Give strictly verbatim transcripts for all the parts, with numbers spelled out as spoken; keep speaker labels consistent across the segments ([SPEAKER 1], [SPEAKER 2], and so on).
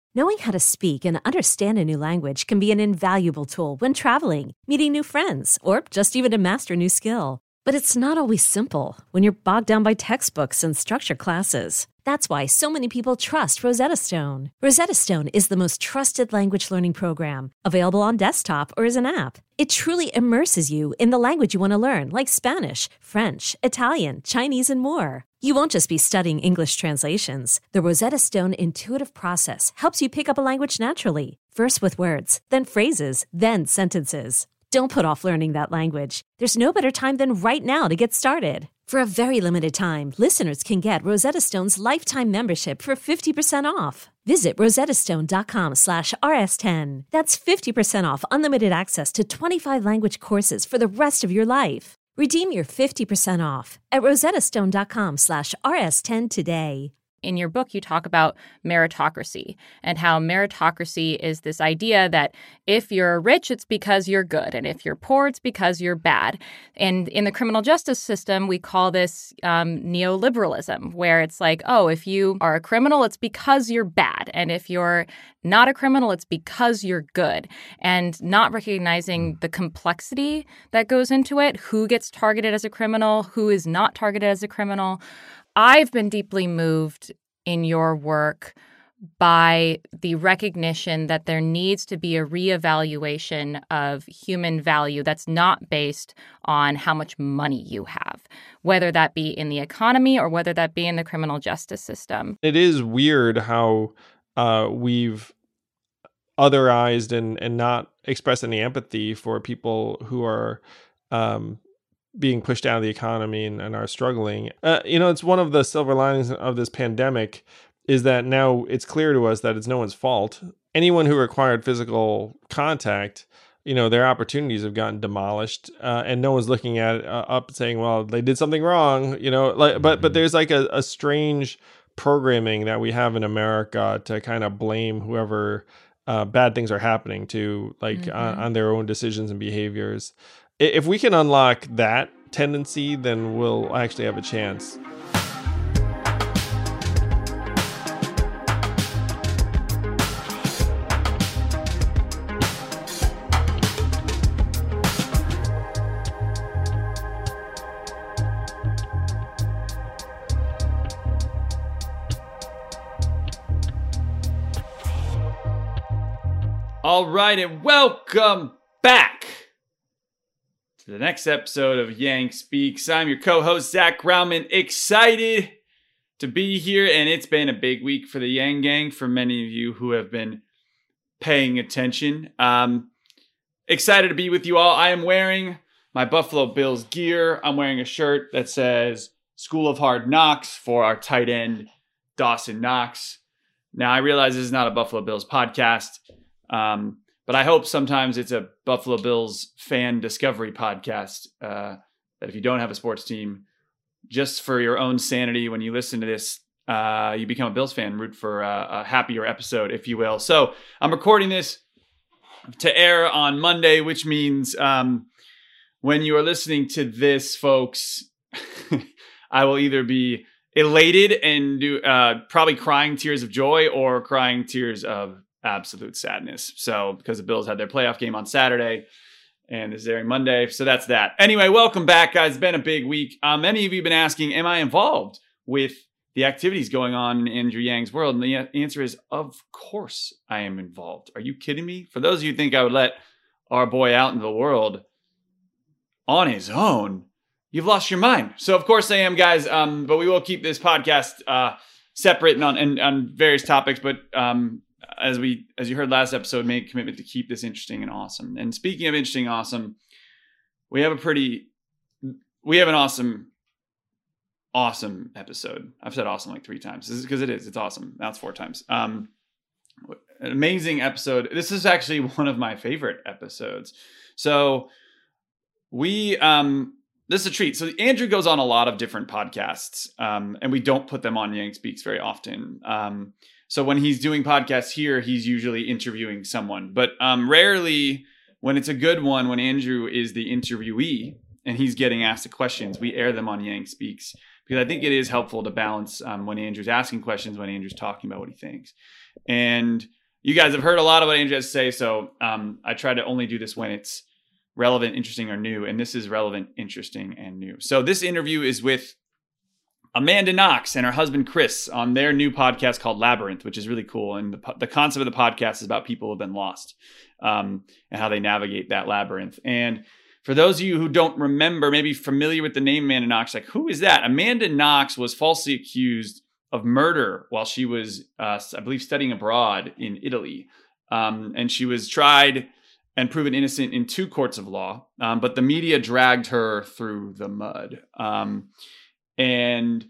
[SPEAKER 1] Knowing how to speak and understand a new language can be an invaluable tool when traveling, meeting new friends, or just even to master a new skill. But it's not always simple when you're bogged down by textbooks and structured classes. That's why so many people trust Rosetta Stone. Rosetta Stone is the most trusted language learning program, available on desktop or as an app. It truly immerses you in the language you want to learn, like Spanish, French, Italian, Chinese, and more. You won't just be studying English translations. The Rosetta Stone intuitive process helps you pick up a language naturally, first with words, then phrases, then sentences. Don't put off learning that language. There's no better time than right now to get started. For a very limited time, listeners can get Rosetta Stone's lifetime membership for fifty percent off. Visit rosettastone.com slash rs10. That's fifty percent off unlimited access to twenty-five language courses for the rest of your life. Redeem your fifty percent off at rosettastone.com slash rs10 today.
[SPEAKER 2] In your book, you talk about meritocracy and how meritocracy is this idea that if you're rich, it's because you're good. And if you're poor, it's because you're bad. And in the criminal justice system, we call this um, neoliberalism, where it's like, oh, if you are a criminal, it's because you're bad. And if you're not a criminal, it's because you're good. And not recognizing the complexity that goes into it, who gets targeted as a criminal, who is not targeted as a criminal. I've been deeply moved in your work by the recognition that there needs to be a reevaluation of human value that's not based on how much money you have, whether that be in the economy or whether that be in the criminal justice system.
[SPEAKER 3] It is weird how uh, we've otherized and, and not expressed any empathy for people who are um being pushed out of the economy and, and are struggling. Uh, you know, it's one of the silver linings of this pandemic is that now it's clear to us that it's no one's fault. Anyone who required physical contact, you know, their opportunities have gotten demolished, uh, and no one's looking at uh, up saying, well, they did something wrong, you know, like, but, but there's like a, a strange programming that we have in America to kind of blame whoever uh, bad things are happening to, like mm-hmm. on, on their own decisions and behaviors. If we can unlock that tendency, then we'll actually have a chance.
[SPEAKER 4] All right, and welcome back to the next episode of Yang Speaks. I'm your co-host, Zach Grauman. Excited to be here, and it's been a big week for the Yang Gang for many of you who have been paying attention. Um, excited to be with you all. I am wearing my Buffalo Bills gear. I'm wearing a shirt that says School of Hard Knocks for our tight end, Dawson Knox. Now, I realize this is not a Buffalo Bills podcast, um, but I hope sometimes it's a Buffalo Bills fan discovery podcast, uh, that if you don't have a sports team, just for your own sanity, when you listen to this, uh, you become a Bills fan, root for a, a happier episode, if you will. So I'm recording this to air on Monday, which means um, when you are listening to this, folks, I will either be elated and do uh, probably crying tears of joy or crying tears of absolute sadness. So because the Bills had their playoff game on Saturday and this is airing Monday. So that's that. Anyway, welcome back, guys. It's been a big week. Uh, many of you have been asking, am I involved with the activities going on in Andrew Yang's world? And the answer is, of course I am involved. Are you kidding me? For those of you who think I would let our boy out into the world on his own, you've lost your mind. So of course I am, guys. Um, but we will keep this podcast uh, separate and on, and on various topics. But um, as we, as you heard last episode, made a commitment to keep this interesting and awesome. And speaking of interesting, and awesome, we have a pretty, we have an awesome, awesome episode. I've said awesome like three times. This is because it is. It's awesome. Now it's four times. Um, an amazing episode. This is actually one of my favorite episodes. So we, um, this is a treat. So Andrew goes on a lot of different podcasts, um, and we don't put them on Yang Speaks very often. Um, so when he's doing podcasts here, he's usually interviewing someone, but um, rarely when it's a good one, when Andrew is the interviewee and he's getting asked the questions, we air them on Yang Speaks, because I think it is helpful to balance um, when Andrew's asking questions, when Andrew's talking about what he thinks. And you guys have heard a lot of what Andrew has to say, so um, I try to only do this when it's relevant, interesting, or new, and this is relevant, interesting, and new. So this interview is with Amanda Knox and her husband Chris on their new podcast called Labyrinth, which is really cool. And the, the concept of the podcast is about people who have been lost um, and how they navigate that labyrinth. And for those of you who don't remember, maybe familiar with the name Amanda Knox, like, who is that? Amanda Knox was falsely accused of murder while she was, uh, I believe, studying abroad in Italy. Um, and she was tried and proven innocent in two courts of law. Um, but the media dragged her through the mud. Um, and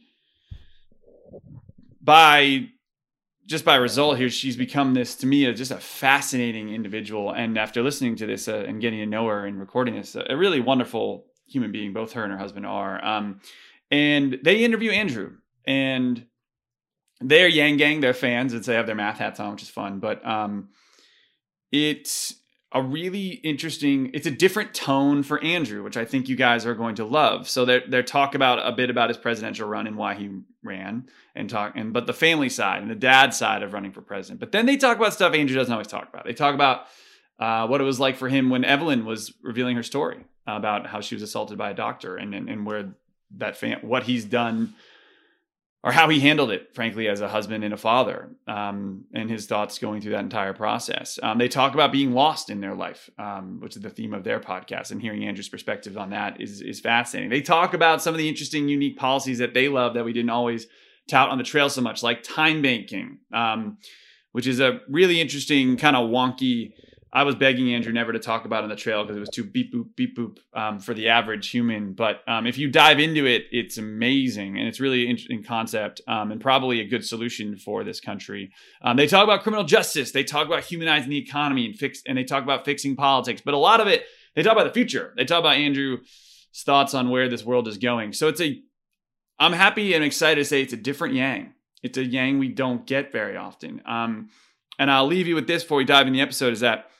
[SPEAKER 4] by just by result here, she's become this, to me, just a fascinating individual. And after listening to this uh, and getting to know her and recording this, a really wonderful human being, both her and her husband are. Um, and they interview Andrew, and they're Yang Gang, they're fans, and so they have their math hats on, which is fun. But um, it's a really interesting, it's a different tone for Andrew, which I think you guys are going to love. So they're, they're talk about a bit about his presidential run and why he ran, and talk, and but the family side and the dad side of running for president. But then they talk about stuff Andrew doesn't always talk about. They talk about uh, what it was like for him when Evelyn was revealing her story about how she was assaulted by a doctor, and and, and where that fam- what he's done, or how he handled it, frankly, as a husband and a father, um, and his thoughts going through that entire process. Um, they talk about being lost in their life, um, which is the theme of their podcast, and hearing Andrew's perspective on that is, is fascinating. They talk about some of the interesting, unique policies that they love that we didn't always tout on the trail so much, like time banking, um, which is a really interesting kind of wonky. I was begging Andrew never to talk about on the trail because it was too beep boop, beep boop um, for the average human. But um, if you dive into it, it's amazing. And it's really interesting concept um, and probably a good solution for this country. Um, they talk about criminal justice. They talk about humanizing the economy and fix, and they talk about fixing politics. But a lot of it, they talk about the future. They talk about Andrew's thoughts on where this world is going. So it's a, I'm happy and excited to say it's a different Yang. It's a Yang we don't get very often. Um, and I'll leave you with this before we dive in the episode, is that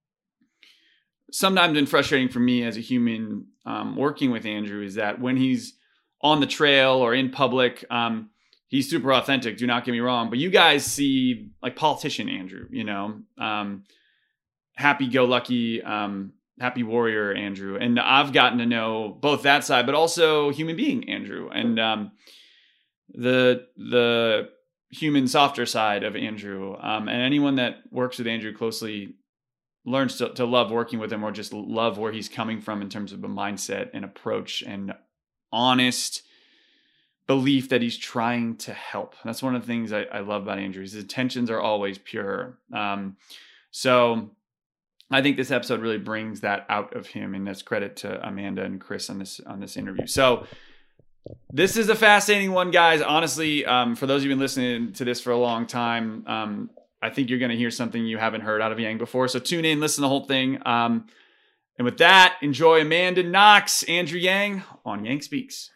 [SPEAKER 4] sometimes been frustrating for me as a human um, working with Andrew is that when he's on the trail or in public, um, he's super authentic. Do not get me wrong. But you guys see like politician Andrew, you know, um, happy-go-lucky, um, happy warrior Andrew. And I've gotten to know both that side, but also human being Andrew, and um, the the human softer side of Andrew. Um, and anyone that works with Andrew closely learns to, to love working with him, or just love where he's coming from in terms of a mindset and approach and honest belief that he's trying to help. That's one of the things I, I love about Andrew. His intentions are always pure. Um, so I think this episode really brings that out of him, and that's credit to Amanda and Chris on this on this interview. So this is a fascinating one, guys. Honestly, um, for those of you who've been listening to this for a long time, um, I think you're going to hear something you haven't heard out of Yang before. So tune in, listen to the whole thing. Um, and with that, enjoy Amanda Knox, Andrew Yang on Yang Speaks.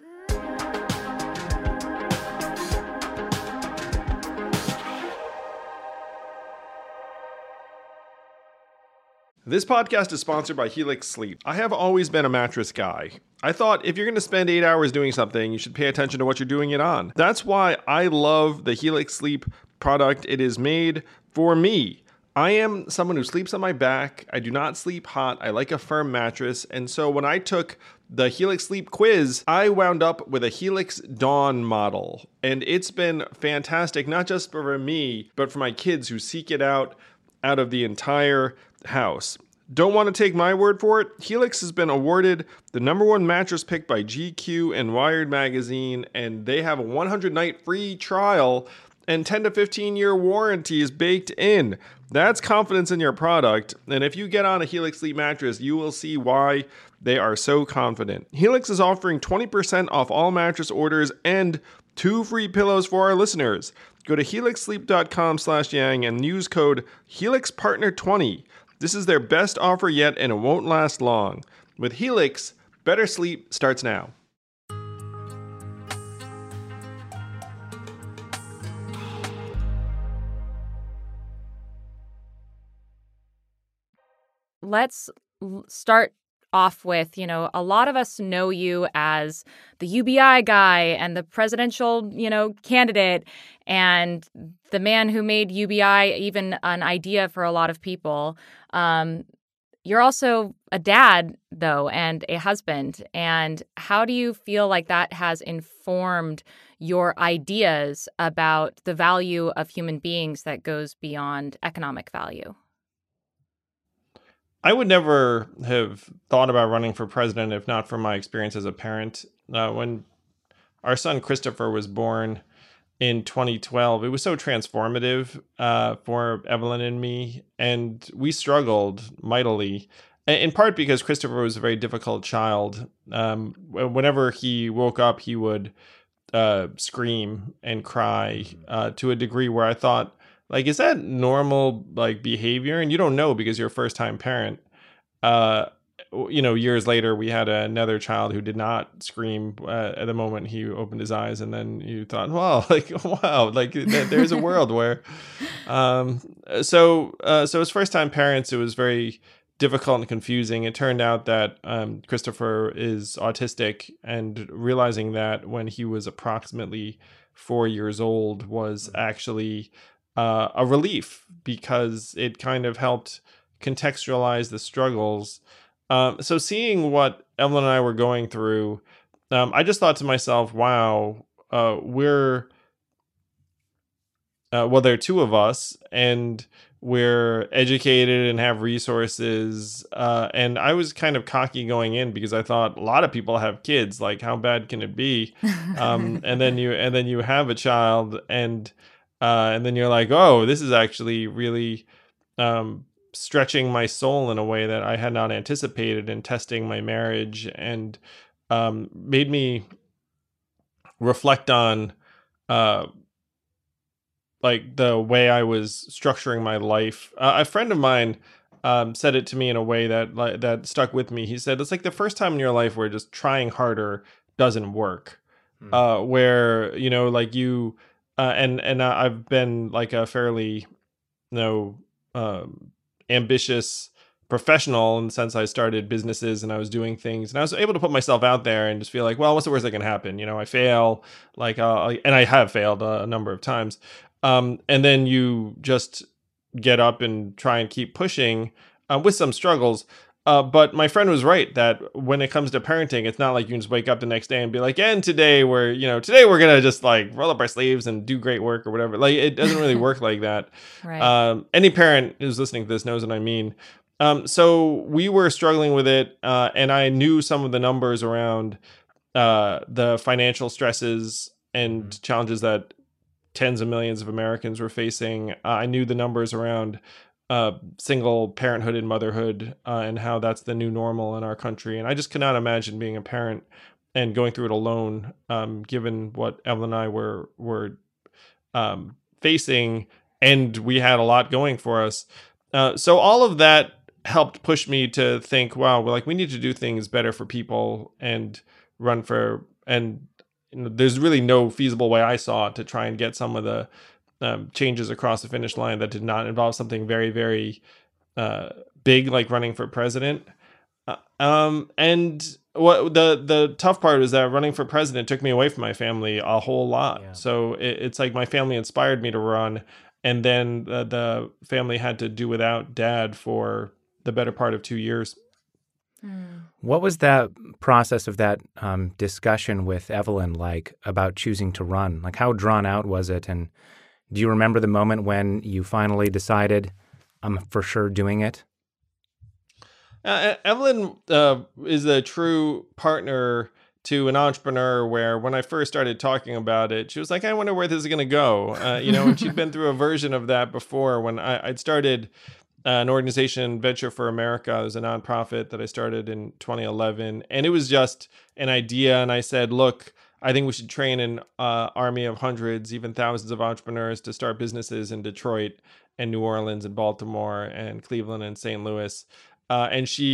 [SPEAKER 3] This podcast is sponsored by Helix Sleep. I have always been a mattress guy. I thought if you're going to spend eight hours doing something, you should pay attention to what you're doing it on. That's why I love the Helix Sleep product. It is made for me. I am someone who sleeps on my back. I do not sleep hot. I like a firm mattress. And so when I took the Helix Sleep quiz, I wound up with a Helix Dawn model. And it's been fantastic, not just for me, but for my kids who seek it out out of the entire house. Don't want to take my word for it? Helix has been awarded the number one mattress pick by G Q and Wired Magazine, and they have a one hundred night free trial and ten to fifteen year warranty is baked in. That's confidence in your product, and if you get on a Helix Sleep mattress, you will see why they are so confident. Helix is offering twenty percent off all mattress orders and two free pillows for our listeners. Go to helix sleep dot com slash yang and use code helix partner twenty. This is their best offer yet, and it won't last long. With Helix, better sleep starts now.
[SPEAKER 2] Let's start off with, you know, a lot of us know you as the U B I guy and the presidential, you know, candidate and the man who made U B I even an idea for a lot of people. Um, you're also a dad, though, and a husband. And how do you feel like that has informed your ideas about the value of human beings that goes beyond economic value?
[SPEAKER 3] I would never have thought about running for president if not for my experience as a parent. Uh, when our son Christopher was born in twenty twelve, it was so transformative uh, for Evelyn and me, and we struggled mightily, in part because Christopher was a very difficult child. Um, whenever he woke up, he would uh, scream and cry uh, to a degree where I thought, like, is that normal, like, behavior? And you don't know because you're a first-time parent. Uh, you know, years later, we had another child who did not scream uh, at the moment he opened his eyes. And then you thought, well, like, wow, like th- there's a world where, um, so, uh, so as first time parents, it was very difficult and confusing. It turned out that, um, Christopher is autistic, and realizing that when he was approximately four years old was actually, uh, a relief, because it kind of helped contextualize the struggles. Um, so seeing what Evelyn and I were going through, um, I just thought to myself, wow, uh, we're, uh, well, there are two of us, and we're educated and have resources. Uh, and I was kind of cocky going in because I thought a lot of people have kids. Like, how bad can it be? Um, and then you, and then you have a child, and, uh, and then you're like, oh, this is actually really, um, stretching my soul in a way that I had not anticipated, and testing my marriage, and um, made me reflect on uh, like the way I was structuring my life. Uh, a friend of mine um, said it to me in a way that like, that stuck with me. He said, it's like the first time in your life where just trying harder doesn't work. Mm. Uh, where, you know, like you, uh, and, and I've been like a fairly, you know, um, ambitious professional in the sense I started businesses and I was doing things, and I was able to put myself out there and just feel like, well, what's the worst that can happen? You know, I fail, like, uh, and I have failed a, a number of times. Um, and then you just get up and try and keep pushing uh, with some struggles. Uh, but my friend was right that when it comes to parenting, it's not like you can just wake up the next day and be like, and today we're, you know, today we're going to just like roll up our sleeves and do great work or whatever. Like, it doesn't really work like that.
[SPEAKER 2] Right.
[SPEAKER 3] Um, any parent who's listening to this knows what I mean. Um, so we were struggling with it. Uh, and I knew some of the numbers around uh, the financial stresses and mm-hmm. challenges that tens of millions of Americans were facing. Uh, I knew the numbers around uh, single parenthood and motherhood, uh, and how that's the new normal in our country. And I just cannot imagine being a parent and going through it alone, um, given what Evelyn and I were, were um, facing, and we had a lot going for us. Uh, so all of that helped push me to think, wow, well, like we need to do things better for people and run for, and you know, there's really no feasible way I saw to try and get some of the Um, changes across the finish line that did not involve something very, very uh, big, like running for president. Uh, um, and what the the tough part is that running for president took me away from my family a whole lot. Yeah. So it, it's like my family inspired me to run, and then the, the family had to do without dad for the better part of two years.
[SPEAKER 5] What was that process of that um, discussion with Evelyn like about choosing to run? Like, how drawn out was it? And do you remember the moment when you finally decided, I'm for sure doing it?
[SPEAKER 3] Uh, Evelyn uh, is a true partner to an entrepreneur, where when I first started talking about it, she was like, I wonder where this is going to go. Uh, you know, and she'd been through a version of that before when I, I'd started uh, an organization, Venture for America. It was a nonprofit that I started in twenty eleven. And it was just an idea. And I said, look, I think we should train an uh, army of hundreds, even thousands of entrepreneurs to start businesses in Detroit and New Orleans and Baltimore and Cleveland and Saint Louis. Uh, and she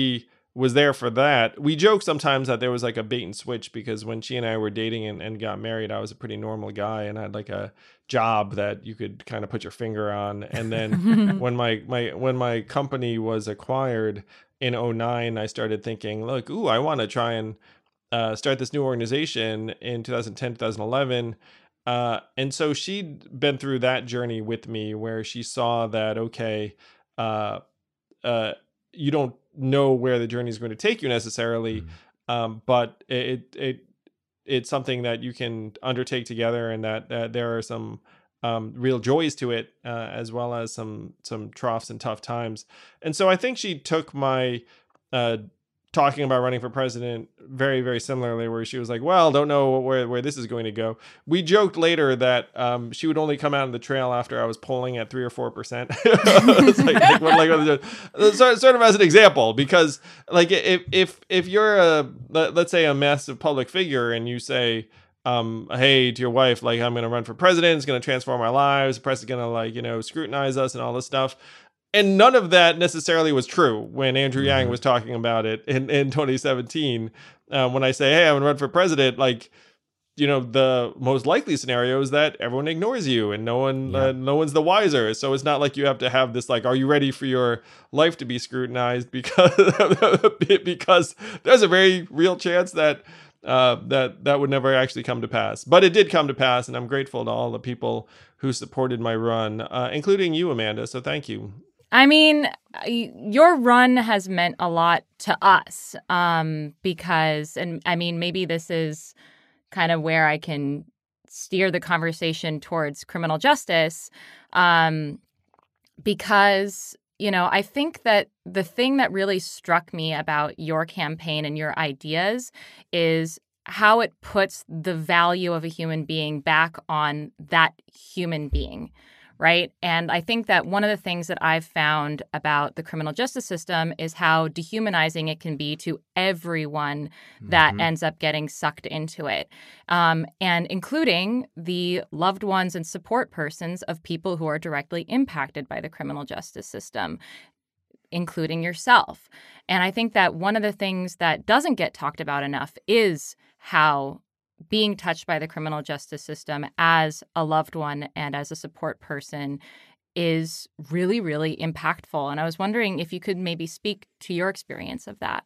[SPEAKER 3] was there for that. We joke sometimes that there was like a bait and switch, because when she and I were dating and, and got married, I was a pretty normal guy and I had like a job that you could kind of put your finger on. And then when my, my, when my company was acquired in oh nine, I started thinking, look, ooh, I want to try and uh, start this new organization in two thousand ten, two thousand eleven. Uh, and so she'd been through that journey with me, where she saw that, okay, uh, uh, you don't know where the journey is going to take you necessarily, mm-hmm. um, but it it it's something that you can undertake together, and that, that there are some um, real joys to it, uh, as well as some some troughs and tough times. And so I think she took my uh, talking about running for president very, very similarly, where she was like, well, don't know where, where this is going to go. We joked later that um, she would only come out on the trail after I was polling at three or four percent. It's like, like, like, sort, sort of as an example, because like if if if you're a, let's say, a massive public figure, and you say, um, hey, to your wife, like, I'm going to run for president, it's going to transform our lives, the press is going to, like, you know, scrutinize us and all this stuff. And none of that necessarily was true when Andrew Yang was talking about it in, in twenty seventeen. Uh, when I say, hey, I'm going to run for president, like, you know, the most likely scenario is that everyone ignores you and no one, yeah. uh, no one's the wiser. So it's not like you have to have this, like, are you ready for your life to be scrutinized? Because, because there's a very real chance that uh, that that would never actually come to pass. But it did come to pass, and I'm grateful to all the people who supported my run, uh, including you, Amanda. So thank you.
[SPEAKER 2] I mean, your run has meant a lot to us, um, because, and I mean, maybe this is kind of where I can steer the conversation towards criminal justice, um, because, you know, I think that the thing that really struck me about your campaign and your ideas is how it puts the value of a human being back on that human being. Right. And I think that one of the things that I've found about the criminal justice system is how dehumanizing it can be to everyone that mm-hmm. ends up getting sucked into it, um, and including the loved ones and support persons of people who are directly impacted by the criminal justice system, including yourself. And I think that one of the things that doesn't get talked about enough is how being touched by the criminal justice system as a loved one and as a support person is really, really impactful. And I was wondering if you could maybe speak to your experience of that.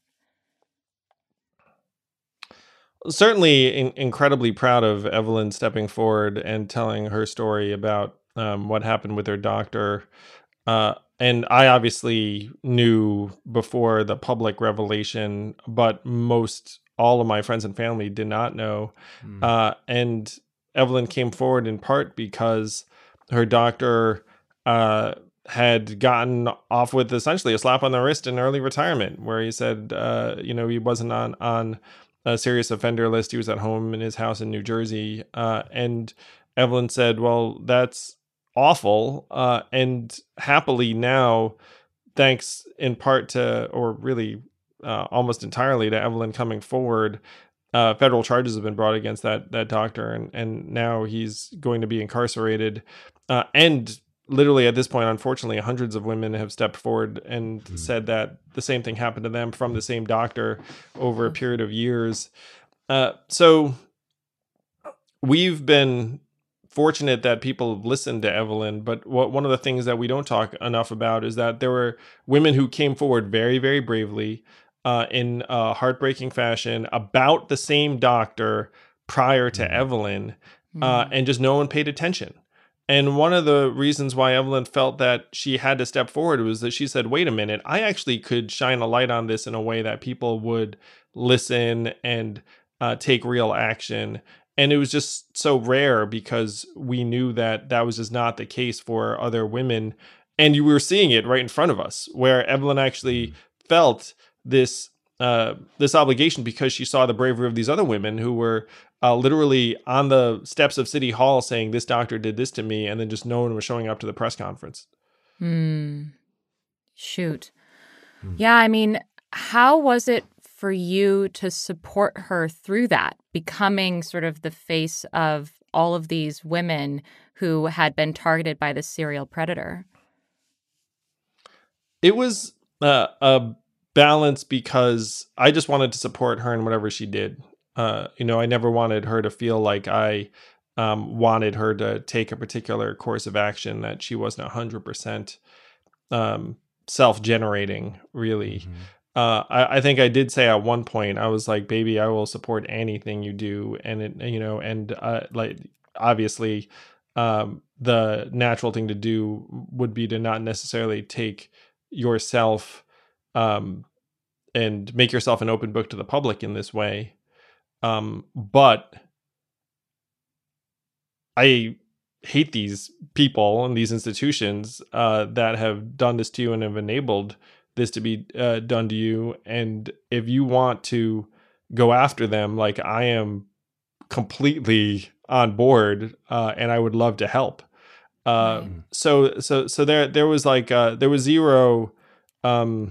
[SPEAKER 3] Certainly in- incredibly proud of Evelyn stepping forward and telling her story about um, what happened with her doctor. Uh, and I obviously knew before the public revelation, but most all of my friends and family did not know. Mm. Uh, and Evelyn came forward in part because her doctor uh, had gotten off with essentially a slap on the wrist in early retirement, where he said, uh, you know, he wasn't on, on a serious offender list. He was at home in his house in New Jersey. Uh, and Evelyn said, well, that's awful. Uh, and happily now, thanks in part to, or really Uh, almost entirely to Evelyn coming forward, uh, federal charges have been brought against that that doctor, and and now he's going to be incarcerated. Uh, and literally at this point, unfortunately, hundreds of women have stepped forward and mm-hmm. said that the same thing happened to them from the same doctor over a period of years. Uh, so we've been fortunate that people have listened to Evelyn, but what, one of the things that we don't talk enough about is that there were women who came forward very, very bravely, Uh, in a heartbreaking fashion about the same doctor prior to mm-hmm. Evelyn, uh, mm-hmm. and just no one paid attention. And one of the reasons why Evelyn felt that she had to step forward was that she said, wait a minute, I actually could shine a light on this in a way that people would listen and uh, take real action. And it was just so rare because we knew that that was just not the case for other women. And you were seeing it right in front of us, where Evelyn actually felt this uh, this obligation because she saw the bravery of these other women who were uh, literally on the steps of City Hall saying, this doctor did this to me, and then just no one was showing up to the press conference.
[SPEAKER 2] Hmm. Shoot. Hmm. Yeah, I mean, how was it for you to support her through that, becoming sort of the face of all of these women who had been targeted by this serial predator?
[SPEAKER 3] It was uh, a balance because I just wanted to support her in whatever she did. Uh, you know, I never wanted her to feel like I um, wanted her to take a particular course of action that she wasn't one hundred percent um, self-generating, really. Mm-hmm. Uh, I, I think I did say at one point, I was like, baby, I will support anything you do. And, it, you know, and uh, like, obviously, um, the natural thing to do would be to not necessarily take yourself um, and make yourself an open book to the public in this way. Um, but I hate these people and these institutions uh, that have done this to you and have enabled this to be uh, done to you. And if you want to go after them, like I am completely on board uh, and I would love to help. Uh, right. So, so, so there, there was like, uh, there was zero um,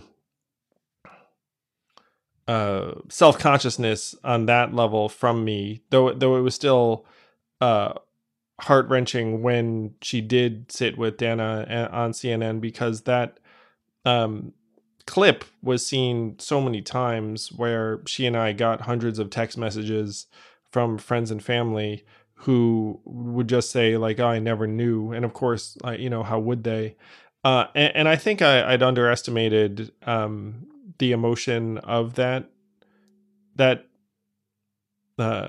[SPEAKER 3] uh, self-consciousness on that level from me, though, though it was still uh, heart-wrenching when she did sit with Dana on C N N, because that um, clip was seen so many times where she and I got hundreds of text messages from friends and family who would just say like, oh, I never knew. And of course, I, you know, how would they? Uh, and, and I think I, I'd underestimated um, the emotion of that, that uh,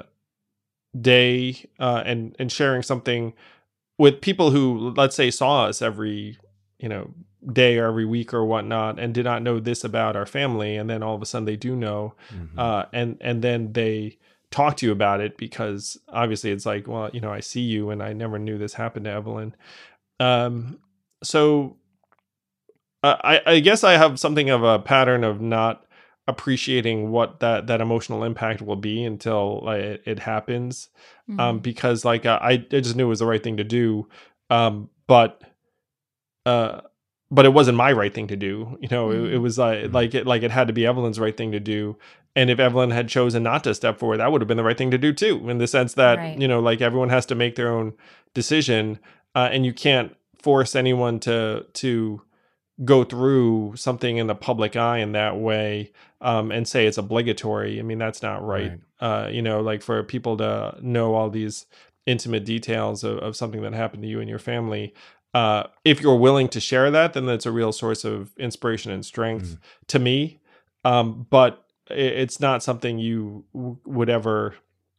[SPEAKER 3] day uh, and, and sharing something with people who, let's say, saw us every, you know, day or every week or whatnot, and did not know this about our family. And then all of a sudden they do know. Mm-hmm. Uh, and, and then they talk to you about it, because obviously it's like, well, you know, I see you and I never knew this happened to Evelyn. Um, so uh, I, I guess I have something of a pattern of not appreciating what that, that emotional impact will be until like, it, it happens. Mm-hmm. Um, because like, I, I just knew it was the right thing to do. Um, but, uh, but it wasn't my right thing to do. You know, mm-hmm. it, it was uh, like it, like it had to be Evelyn's right thing to do. And if Evelyn had chosen not to step forward, that would have been the right thing to do too, in the sense that, right. you know, like everyone has to make their own decision, uh, and you can't force anyone to, to go through something in the public eye in that way, um, and say it's obligatory. I mean, that's not right. right. Uh, you know, like for people to know all these intimate details of, of something that happened to you and your family, Uh, if you're willing to share that, then that's a real source of inspiration and strength mm. to me. Um, but it, it's not something you w- would ever,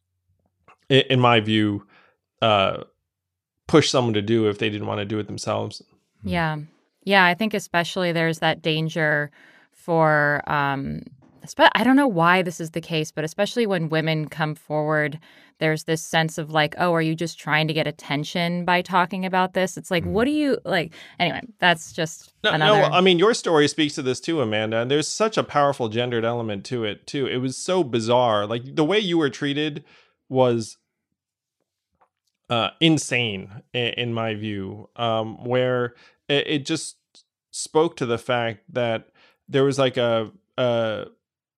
[SPEAKER 3] in my view, uh, push someone to do if they didn't want to do it themselves.
[SPEAKER 2] Yeah. Yeah. I think especially there's that danger for, um, I don't know why this is the case, but especially when women come forward, there's this sense of like, oh, are you just trying to get attention by talking about this? It's like, mm. what do you like? Anyway, that's just
[SPEAKER 3] no,
[SPEAKER 2] another.
[SPEAKER 3] No, I mean, your story speaks to this too, Amanda. And there's such a powerful gendered element to it too. It was so bizarre. Like the way you were treated was uh, insane in, in my view, um, where it, it just spoke to the fact that there was like a, a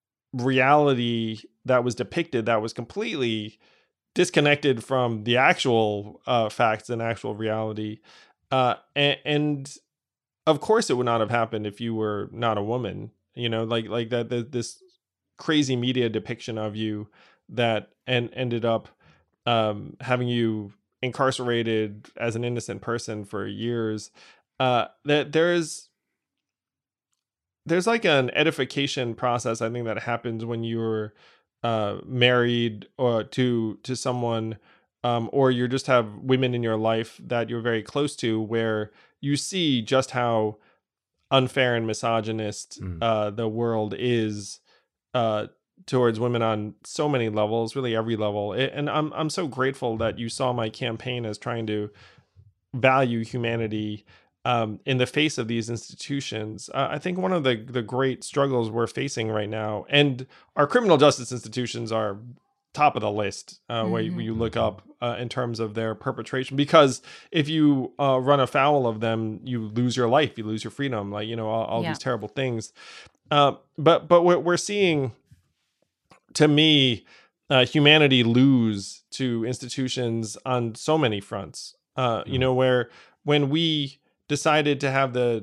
[SPEAKER 3] reality that was depicted that was completely disconnected from the actual uh, facts and actual reality. Uh, and, and of course it would not have happened if you were not a woman, you know, like, like that, the, this crazy media depiction of you that and ended up um, having you incarcerated as an innocent person for years. Uh, that there's, there's like an edification process, I think, that happens when you're uh, married or to to someone, um, or you just have women in your life that you're very close to, where you see just how unfair and misogynist mm. uh, the world is uh, towards women on so many levels, really every level. It, and I'm I'm so grateful that you saw my campaign as trying to value humanity Um, in the face of these institutions. uh, I think one of the, the great struggles we're facing right now, and our criminal justice institutions are top of the list uh, mm-hmm. where, you, where you look up uh, in terms of their perpetration, because if you uh, run afoul of them, you lose your life, you lose your freedom, like, you know, all, all yeah. these terrible things. Uh, but but we're, we're seeing, to me, uh, humanity lose to institutions on so many fronts, uh, mm-hmm. you know, where when we decided to have the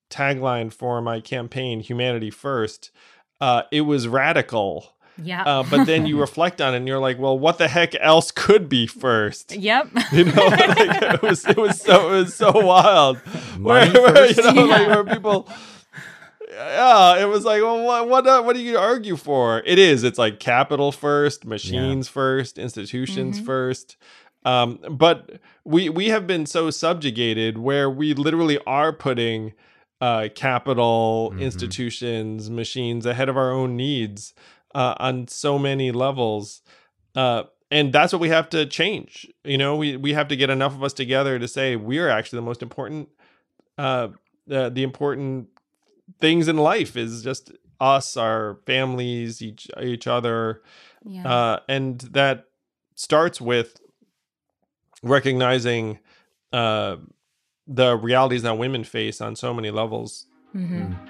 [SPEAKER 3] tagline for my campaign, Humanity First, uh, it was radical.
[SPEAKER 2] Yeah.
[SPEAKER 3] Uh, but then you reflect on it and you're like, well, what the heck else could be first?
[SPEAKER 2] Yep.
[SPEAKER 3] You know, like it was, it was so, it was so wild.
[SPEAKER 5] Money
[SPEAKER 3] where, where,
[SPEAKER 5] first?
[SPEAKER 3] you know,
[SPEAKER 2] Yeah.
[SPEAKER 3] like where people, yeah, it was like, well, what, what, uh, what do you argue for? It is, it's like capital first, machines yeah. first, institutions mm-hmm. first. Um, but we, we have been so subjugated where we literally are putting uh, capital, mm-hmm. institutions, machines ahead of our own needs. Uh, on so many levels. Uh, and that's what we have to change. You know, we, we have to get enough of us together to say we are actually the most important, uh, the, the important things in life is just us, our families, each, each other. Yeah. Uh, and that starts with recognizing uh, the realities that women face on so many levels.
[SPEAKER 2] Mm-hmm. Mm.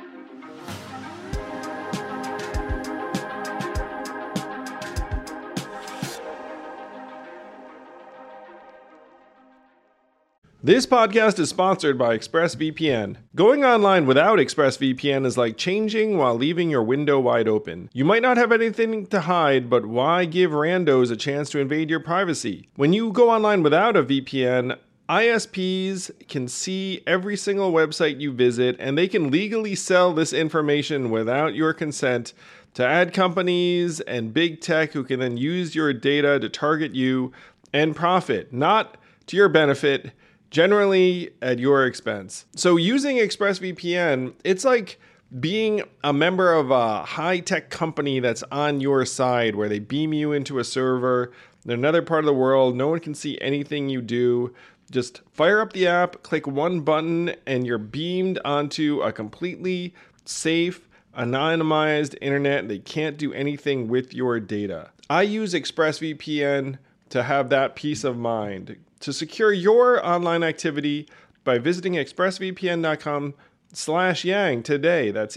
[SPEAKER 3] This podcast is sponsored by ExpressVPN. Going online without ExpressVPN is like changing while leaving your window wide open. You might not have anything to hide, but why give randos a chance to invade your privacy? When you go online without a V P N, I S Ps can see every single website you visit, and they can legally sell this information without your consent to ad companies and big tech who can then use your data to target you and profit, not to your benefit, generally at your expense. So using ExpressVPN, it's like being a member of a high-tech company that's on your side where they beam you into a server in another part of the world. No one can see anything you do. Just fire up the app, click one button, and you're beamed onto a completely safe, anonymized internet. They can't do anything with your data. I use ExpressVPN to have that peace of mind. To secure your online activity by visiting expressvpn.com slash yang today. That's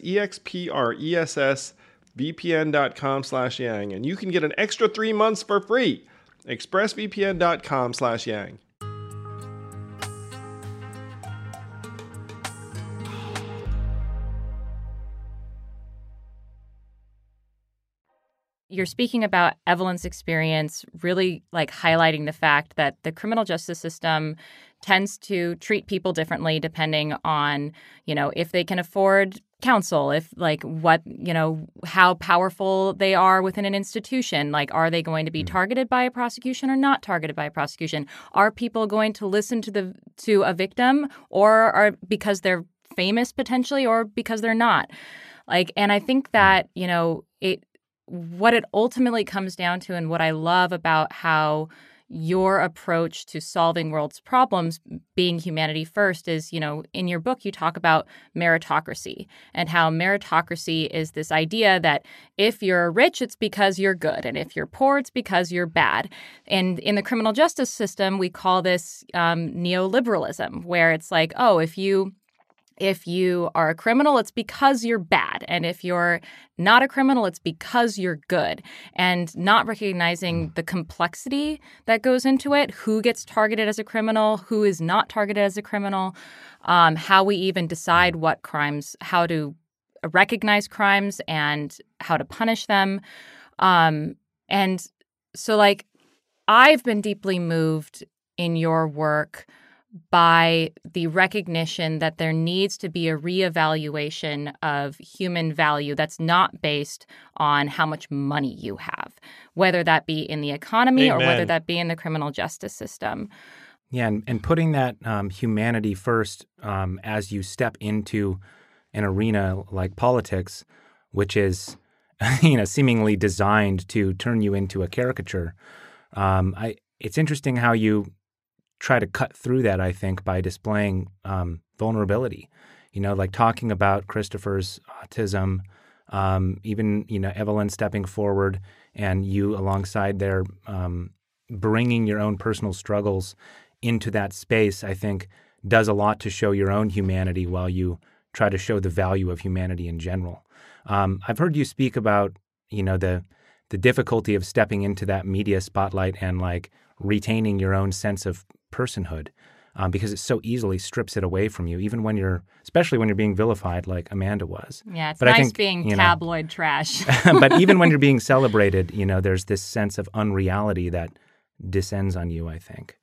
[SPEAKER 3] E-X-P-R-E-S-S-V-P-N.com slash yang. And you can get an extra three months for free. expressvpn.com slash yang.
[SPEAKER 2] You're speaking about Evelyn's experience, really like highlighting the fact that the criminal justice system tends to treat people differently depending on, you know, if they can afford counsel, if like what, you know, how powerful they are within an institution. Like, are they going to be targeted by a prosecution or not targeted by a prosecution? Are people going to listen to the to a victim or are because they're famous potentially or because they're not? Like, and I think that, you know, it what it ultimately comes down to and what I love about how your approach to solving world's problems being humanity first is, you know, in your book, you talk about meritocracy and how meritocracy is this idea that if you're rich, it's because you're good. And if you're poor, it's because you're bad. And in the criminal justice system, we call this um, neoliberalism, where it's like, oh, if you If you are a criminal, it's because you're bad. And if you're not a criminal, it's because you're good. And not recognizing the complexity that goes into it, who gets targeted as a criminal, who is not targeted as a criminal, um, how we even decide what crimes, how to recognize crimes and how to punish them. Um, and so, like, I've been deeply moved in your work by the recognition that there needs to be a reevaluation of human value that's not based on how much money you have, whether that be in the economy Amen. Or whether that be in the criminal justice system.
[SPEAKER 5] Yeah, and, and putting that um, humanity first um, as you step into an arena like politics, which is, you know, seemingly designed to turn you into a caricature. Um, I it's interesting how you try to cut through that, I think, by displaying um, vulnerability. You know, like talking about Christopher's autism, um, even, you know, Evelyn stepping forward and you alongside there um, bringing your own personal struggles into that space, I think, does a lot to show your own humanity while you try to show the value of humanity in general. Um, I've heard you speak about, you know, the the difficulty of stepping into that media spotlight and like retaining your own sense of personhood. um, because it so easily strips it away from you, even when you're, especially when you're being vilified like Amanda was.
[SPEAKER 2] Yeah, it's
[SPEAKER 5] but
[SPEAKER 2] nice
[SPEAKER 5] I think,
[SPEAKER 2] being
[SPEAKER 5] you know,
[SPEAKER 2] tabloid trash.
[SPEAKER 5] but even when you're being celebrated, you know, there's this sense of unreality that descends on you, I think.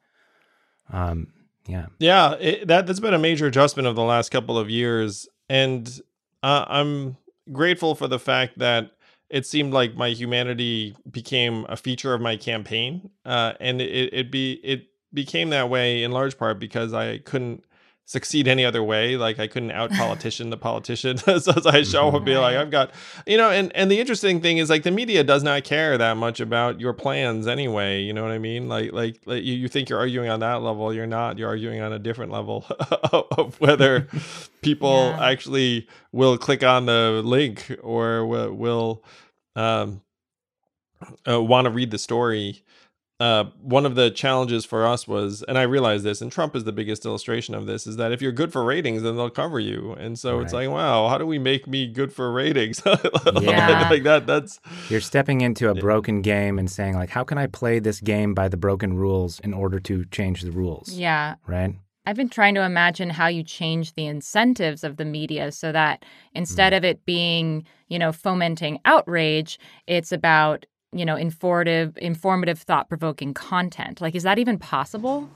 [SPEAKER 5] Um, yeah.
[SPEAKER 3] Yeah, it, that, that's been a major adjustment of the last couple of years. And uh, I'm grateful for the fact that it seemed like my humanity became a feature of my campaign. Uh, and it, it be it became that way in large part because I couldn't succeed any other way. Like I couldn't out politician the politician. So as I show up and be like, I've got, you know, and, and the interesting thing is like the media does not care that much about your plans anyway. You know what I mean? Like, like, like you, you think you're arguing on that level. You're not, you're arguing on a different level of whether people
[SPEAKER 2] Yeah.
[SPEAKER 3] actually will click on the link or will, will um, uh, want to read the story. Uh, one of the challenges for us was, and I realized this, and Trump is the biggest illustration of this, is that if you're good for ratings, then they'll cover you. And so
[SPEAKER 5] Right.
[SPEAKER 3] it's like, wow, how do we make me good for ratings?
[SPEAKER 2] Yeah.
[SPEAKER 3] like that, that's,
[SPEAKER 5] You're stepping into a broken game and saying, like, how can I play this game by the broken rules in order to change the rules?
[SPEAKER 2] Yeah.
[SPEAKER 5] Right?
[SPEAKER 2] I've been trying to imagine how you change the incentives of the media so that instead
[SPEAKER 5] Mm.
[SPEAKER 2] of it being, you know, fomenting outrage, it's about, you know, informative, informative, thought-provoking content. Like, is that even possible?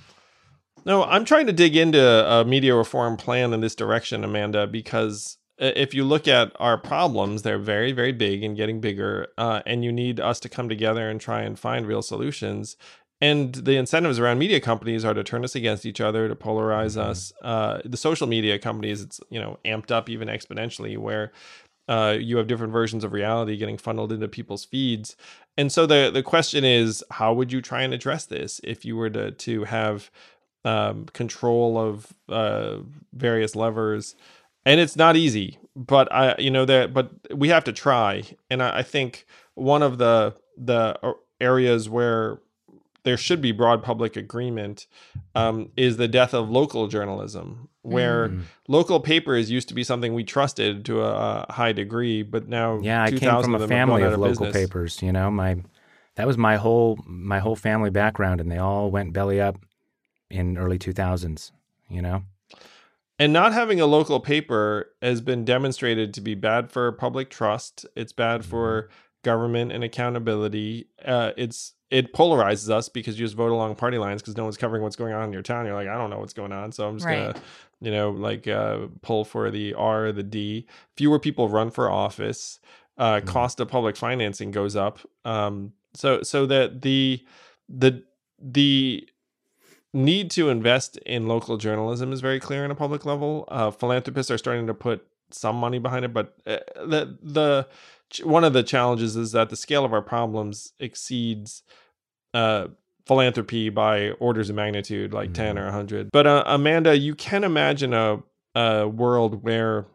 [SPEAKER 3] no, I'm trying to dig into a media reform plan in this direction, Amanda, because if you look at our problems, they're very, very big and getting bigger, uh, and you need us to come together and try and find real solutions. And the incentives around media companies are to turn us against each other, to polarize
[SPEAKER 5] Mhm.
[SPEAKER 3] us. Uh, the social media companies, it's, you know, amped up even exponentially, where uh, you have different versions of reality getting funneled into people's feeds. And so the the question is, how would you try and address this if you were to to have um, control of uh, various levers? And it's not easy, but I, you know, that, but we have to try. And I, I think one of the the areas where there should be broad public agreement um, is the death of local journalism, where
[SPEAKER 5] Mm.
[SPEAKER 3] local papers used to be something we trusted to a, a high degree, but now
[SPEAKER 5] Yeah, I
[SPEAKER 3] two
[SPEAKER 5] came
[SPEAKER 3] thousand
[SPEAKER 5] from a
[SPEAKER 3] of them have
[SPEAKER 5] family
[SPEAKER 3] gone
[SPEAKER 5] of
[SPEAKER 3] out
[SPEAKER 5] local
[SPEAKER 3] business.
[SPEAKER 5] papers, you know. My that was my whole my whole family background, and they all went belly up in early two thousands, you know.
[SPEAKER 3] And not having a local paper has been demonstrated to be bad for public trust. It's bad for government and accountability. Uh, it's it polarizes us because you just vote along party lines because no one's covering what's going on in your town. You're like, I don't know what's going on, so I'm just
[SPEAKER 2] Right.
[SPEAKER 3] gonna, you know, like uh, pull for the R or the D. Fewer people run for office. Uh,
[SPEAKER 5] Mhm.
[SPEAKER 3] Cost of public financing goes up. Um, so so that the the the need to invest in local journalism is very clear on a public level. Uh, philanthropists are starting to put some money behind it, but uh, the the one of the challenges is that the scale of our problems exceeds uh, philanthropy by orders of magnitude, like ten
[SPEAKER 5] Mhm.
[SPEAKER 3] or a hundred. But uh, Amanda, you can imagine a a world where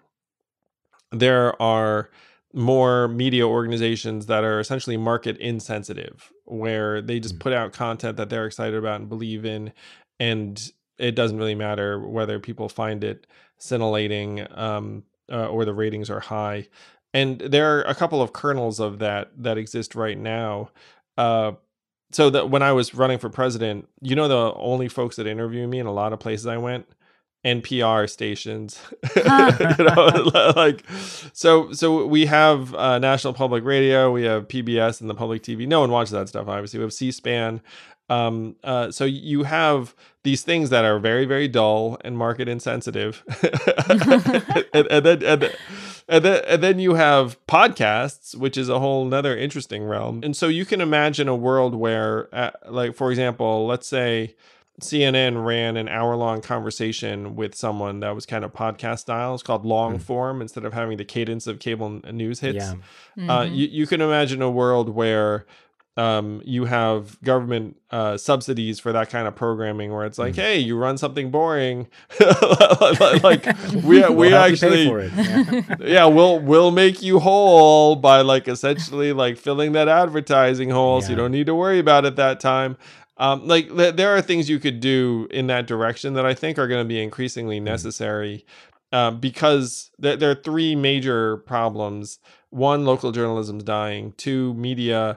[SPEAKER 3] there are more media organizations that are essentially market insensitive, where they just
[SPEAKER 5] Mm.
[SPEAKER 3] put out content that they're excited about and believe in, and it doesn't really matter whether people find it scintillating um, uh, or the ratings are high. And there are a couple of kernels of that that exist right now. Uh, so that when I was running for president, you know, the only folks that interview me in a lot of places I went, N P R stations, you know, like, so, so we have uh, National Public Radio, we have P B S and the public T V. No one watches that stuff, obviously. We have C-SPAN. Um, uh, so you have these things that are very, very dull and market insensitive. and, and then, and, then- and then, and then you have podcasts, which is a whole nother interesting realm. And so you can imagine a world where, uh, like, for example, let's say C N N ran an hour-long conversation with someone that was kind of podcast style. It's called long
[SPEAKER 5] Mm.
[SPEAKER 3] form instead of having the cadence of cable n- news hits.
[SPEAKER 5] Yeah.
[SPEAKER 3] Uh,
[SPEAKER 2] Mhm.
[SPEAKER 3] you, you can imagine a world where um, you have government uh, subsidies for that kind of programming, where it's like,
[SPEAKER 5] Mm.
[SPEAKER 3] hey, you run something boring, like we
[SPEAKER 5] We'll
[SPEAKER 3] we
[SPEAKER 5] help you pay
[SPEAKER 3] actually
[SPEAKER 5] for it. Yeah.
[SPEAKER 3] yeah, we'll we'll make you whole by like essentially like filling that advertising hole, so you
[SPEAKER 5] Yeah.
[SPEAKER 3] don't need to worry about it that time. Um, like th- there are things you could do in that direction that I think are going to be increasingly necessary, um, because there, there are three major problems. One, local journalism's dying. Two, media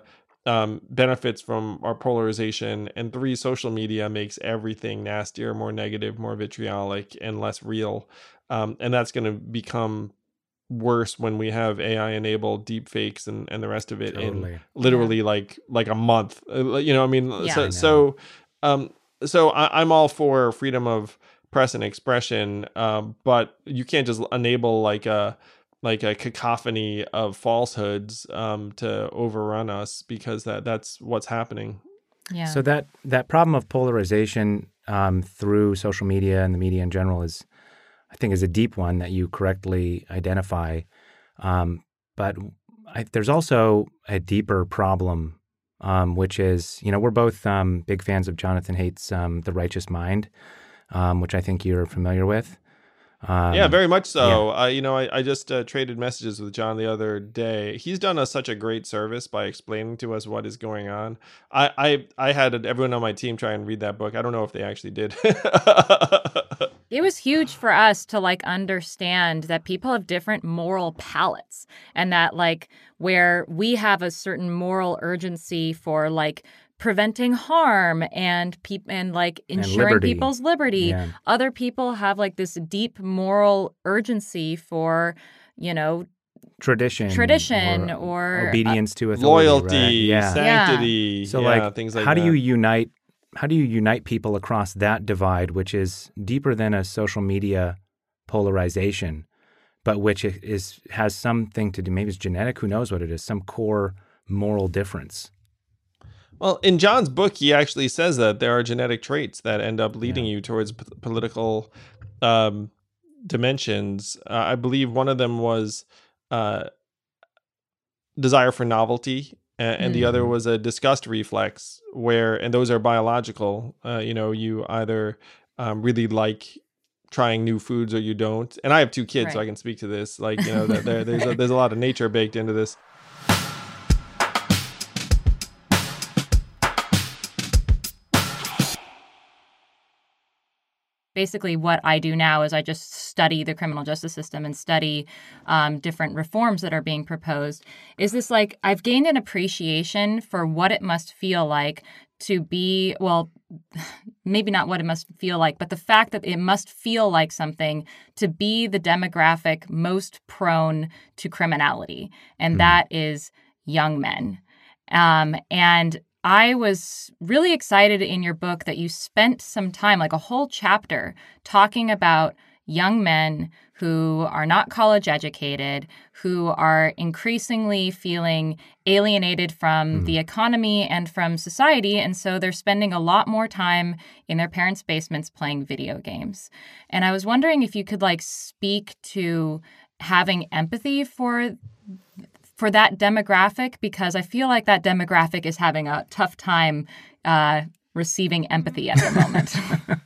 [SPEAKER 3] um, benefits from our polarization, and three, social media makes everything nastier, more negative, more vitriolic, and less real. Um, and that's going to become worse when we have A I enabled deep fakes and, and the rest of it
[SPEAKER 5] Totally.
[SPEAKER 3] in literally
[SPEAKER 2] Yeah.
[SPEAKER 3] like like a month. Uh, You know, I mean,
[SPEAKER 2] Yeah.
[SPEAKER 3] so
[SPEAKER 5] I know.
[SPEAKER 3] so um, so I, I'm all for freedom of press and expression, um, but you can't just enable like a like a cacophony of falsehoods um, to overrun us, because that that's what's happening.
[SPEAKER 2] Yeah.
[SPEAKER 5] So that that problem of polarization um, through social media and the media in general is, I think, is a deep one that you correctly identify. Um, but I, there's also a deeper problem, um, which is, you know, we're both um, big fans of Jonathan Haidt's um, The Righteous Mind, um, which I think you're familiar with. Um,
[SPEAKER 3] Yeah, very much so. Uh, you know, I, I just uh, traded messages with John the other day. He's done us such a great service by explaining to us what is going on. I I, I had everyone on my team try and read that book. I don't know if they actually did.
[SPEAKER 2] It was huge for us to like understand that people have different moral palettes, and that like where we have a certain moral urgency for like preventing harm and peop- and like ensuring
[SPEAKER 5] liberty.
[SPEAKER 2] people's liberty,
[SPEAKER 5] Yeah.
[SPEAKER 2] other people have like this deep moral urgency for, you know,
[SPEAKER 5] tradition,
[SPEAKER 2] tradition or, uh,
[SPEAKER 5] obedience to authority,
[SPEAKER 3] Loyalty,
[SPEAKER 5] right? Yeah.
[SPEAKER 3] sanctity,
[SPEAKER 5] So,
[SPEAKER 3] yeah,
[SPEAKER 5] like,
[SPEAKER 3] things like
[SPEAKER 5] how
[SPEAKER 3] that.
[SPEAKER 5] do you unite? How do you unite people across that divide, which is deeper than a social media polarization, but which is has something to do? Maybe it's genetic. Who knows what it is? Some core moral difference.
[SPEAKER 3] Well, in John's book, he actually says that there are genetic traits that end up leading
[SPEAKER 5] Yeah.
[SPEAKER 3] you towards p- political um, dimensions. Uh, I believe one of them was uh, desire for novelty, a- and the other
[SPEAKER 5] Mhm.
[SPEAKER 3] was a disgust reflex, where, and those are biological. Uh, you know, you either um, really like trying new foods or you don't. And I have two kids, so I
[SPEAKER 2] Right.
[SPEAKER 3] can speak to this. Like, you know, that there, there's a, there's a lot of nature baked into this.
[SPEAKER 2] Basically, what I do now is I just study the criminal justice system and study um, different reforms that are being proposed. Is this like I've gained an appreciation for what it must feel like to be, well, maybe not what it must feel like, but the fact that it must feel like something to be the demographic most prone to criminality, and
[SPEAKER 5] Hmm.
[SPEAKER 2] that is young men. Um, and I was really excited in your book that you spent some time, like a whole chapter, talking about young men who are not college educated, who are increasingly feeling alienated from
[SPEAKER 5] Hmm.
[SPEAKER 2] the economy and from society. And so they're spending a lot more time in their parents' basements playing video games. And I was wondering if you could like speak to having empathy for for that demographic, because I feel like that demographic is having a tough time uh, receiving empathy at the moment.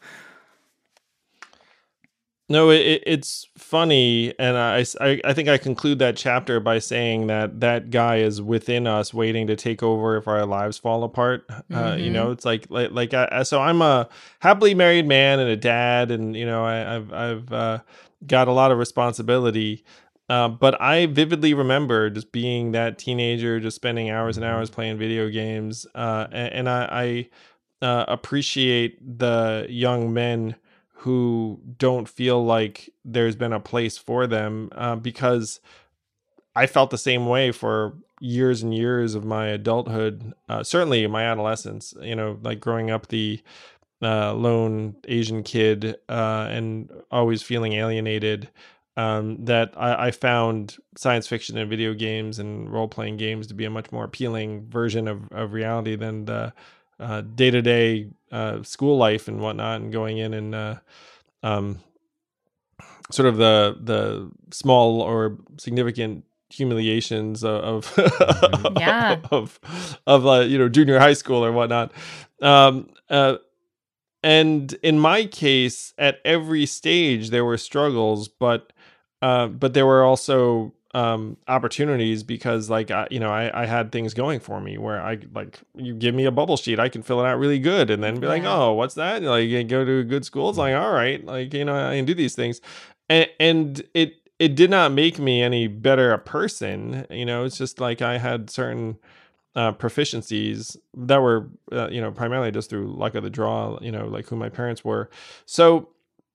[SPEAKER 3] No, it, it's funny, and I, I, I think I conclude that chapter by saying that that guy is within us, waiting to take over if our lives fall apart. Uh, you
[SPEAKER 2] Mhm.
[SPEAKER 3] know, it's like like like I, so I'm a happily married man and a dad, and you know I, I've I've uh, got a lot of responsibility. Uh, but I vividly remember just being that teenager, just spending hours and hours playing video games, uh, and, and I, I uh, appreciate the young men who don't feel like there's been a place for them, uh, because I felt the same way for years and years of my adulthood, uh, certainly my adolescence, you know, like growing up the uh, lone Asian kid uh, and always feeling alienated. Um, that I, I found science fiction and video games and role-playing games to be a much more appealing version of, of reality than the uh, day-to-day uh, school life and whatnot, and going in and uh, um, sort of the the small or significant humiliations of
[SPEAKER 5] Mhm.
[SPEAKER 2] Yeah.
[SPEAKER 3] of of uh, you know, junior high school or whatnot. Um, uh, and in my case, at every stage there were struggles, but uh, but there were also um, opportunities, because like I, you know, I, I had things going for me where I, like, you give me a bubble sheet, I can fill it out really good, and then be like,
[SPEAKER 2] Yeah.
[SPEAKER 3] oh, what's that? Like, you go to a good school. It's like, all right, like, you know, I can do these things, and, and it it did not make me any better a person. You know, it's just like I had certain uh, proficiencies that were, uh, you know, primarily just through luck of the draw, you know, like who my parents were. So,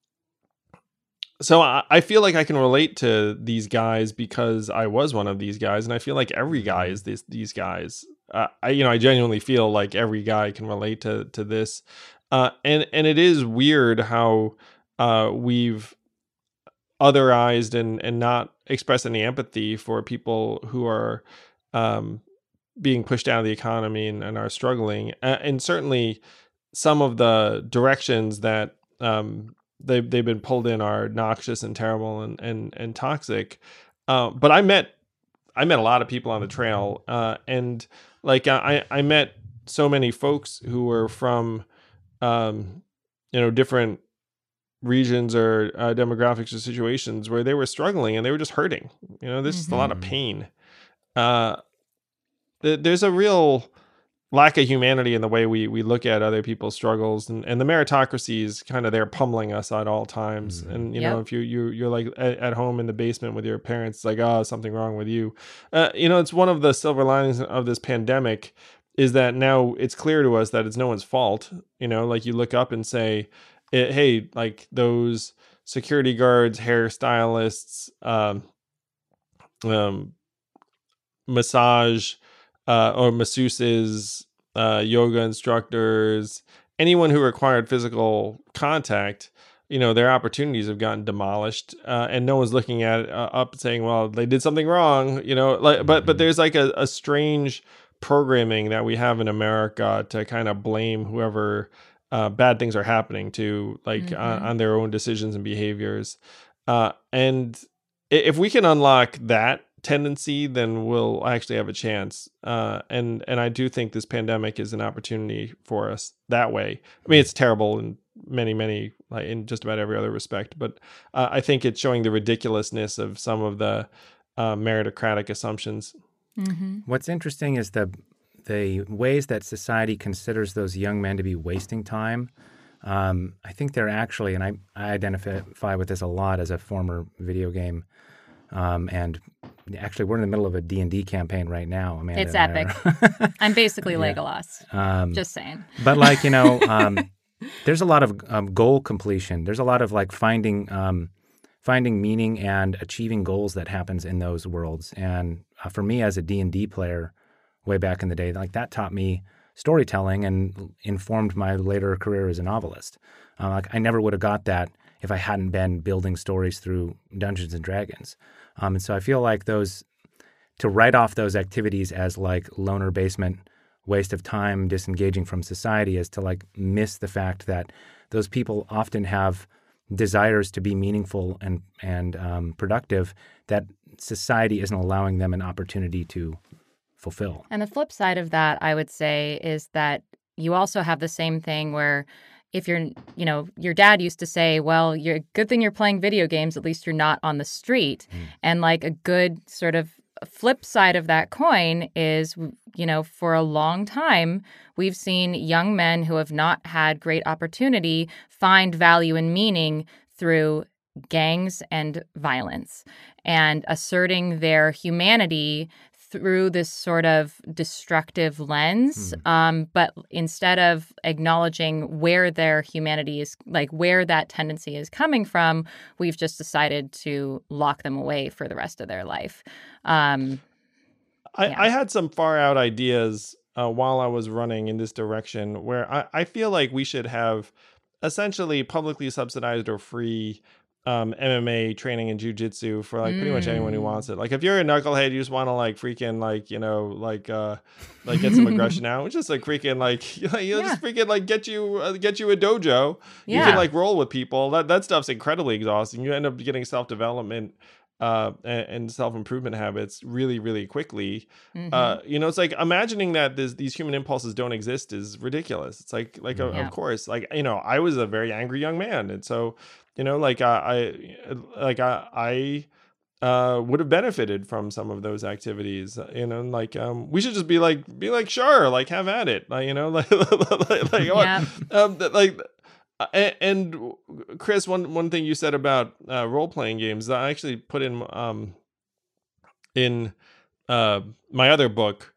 [SPEAKER 3] so I, I feel like I can relate to these guys because I was one of these guys, and I feel like every guy is this, these guys. Uh, I, you know, I genuinely feel like every guy can relate to to this, uh, and and it is weird how uh, we've otherized and and not expressed any empathy for people who are um, being pushed out of the economy and, and are struggling, uh, and certainly some of the directions that um, they they've been pulled in are noxious and terrible and and and toxic. Uh, but I met I met a lot of people on the trail, uh, and like I I met so many folks who were from um, you know different regions or uh, demographics or situations where they were struggling and they were just hurting. You know, there's just a lot of pain. Uh, th- there's a real lack of humanity in the way we we look at other people's struggles, and, and the meritocracy is kind of there pummeling us at all times. Mm-hmm. And you yep. know, if you you you're like at, at home in the basement with your parents, it's like, oh, something wrong with you. Uh, you know, it's one of the silver linings of this pandemic is that now it's clear to us that it's no one's fault. You know, like you look up and say, it, hey, like those security guards, hairstylists, um, um, massage uh, or masseuses, uh, yoga instructors, anyone who required physical contact, you know, their opportunities have gotten demolished, uh, and no one's looking at it, uh, up saying, well, they did something wrong, you know, like, but, but there's like a, a strange programming that we have in America to kind of blame whoever uh, bad things are happening to, like mm-hmm. on, on their own decisions and behaviors. Uh, and if we can unlock that tendency, then we'll actually have a chance. Uh, and and I do think this pandemic is an opportunity for us that way. I mean, it's terrible in many, many, like in just about every other respect, but uh, I think it's showing the ridiculousness of some of the uh, meritocratic assumptions.
[SPEAKER 5] Mm-hmm. What's interesting is the the ways that society considers those young men to be wasting time. Um, I think they're actually, and I, I identify with this a lot as a former video game Um, and actually, we're in the middle of a D and D campaign right now, Amanda.
[SPEAKER 2] It's epic. I'm basically yeah. Legolas. Um, Just saying.
[SPEAKER 5] But like, you know, um, there's a lot of um, goal completion. There's a lot of like finding um, finding meaning and achieving goals that happens in those worlds. And uh, for me as a D and D player way back in the day, like that taught me storytelling and informed my later career as a novelist. Uh, like I never would have got that if I hadn't been building stories through Dungeons and Dragons. Um, and so I feel like those, to write off those activities as like loner basement waste of time, disengaging from society, is to like miss the fact that those people often have desires to be meaningful and, and um, productive that society isn't allowing them an opportunity to fulfill.
[SPEAKER 2] And the flip side of that, I would say, is that you also have the same thing where if you're, you know, your dad used to say, well, you're good thing you're playing video games, at least you're not on the street. Mm. And like a good sort of flip side of that coin is, you know, for a long time, we've seen young men who have not had great opportunity find value and meaning through gangs and violence and asserting their humanity through this sort of destructive lens, mm. um, but instead of acknowledging where their humanity is, like where that tendency is coming from, we've just decided to lock them away for the rest of their life. Um,
[SPEAKER 3] I,
[SPEAKER 2] yeah.
[SPEAKER 3] I had some far out ideas uh, while I was running in this direction where I, I feel like we should have essentially publicly subsidized or free Um, M M A training and jiu-jitsu for like pretty mm. much anyone who wants it. Like if you're a knucklehead, you just want to like freaking like, you know, like uh like get some aggression out. It's just like freaking like you know, you'll yeah. just freaking like get you uh, get you a dojo. Yeah. You can like roll with people. That that stuff's incredibly exhausting. You end up getting self-development uh and, and self-improvement habits really, really quickly. Mm-hmm. Uh you know, it's like imagining that this, these human impulses don't exist is ridiculous. It's like like yeah. of course, like, you know, I was a very angry young man, and so you know, like uh, I, like I, I uh, would have benefited from some of those activities. You know, like um, we should just be like, be like, sure, like have at it. Like, you know, like, like, like, yeah. um, like, and, and Chris, one one thing you said about uh, role playing games, I actually put in um, in uh, my other book.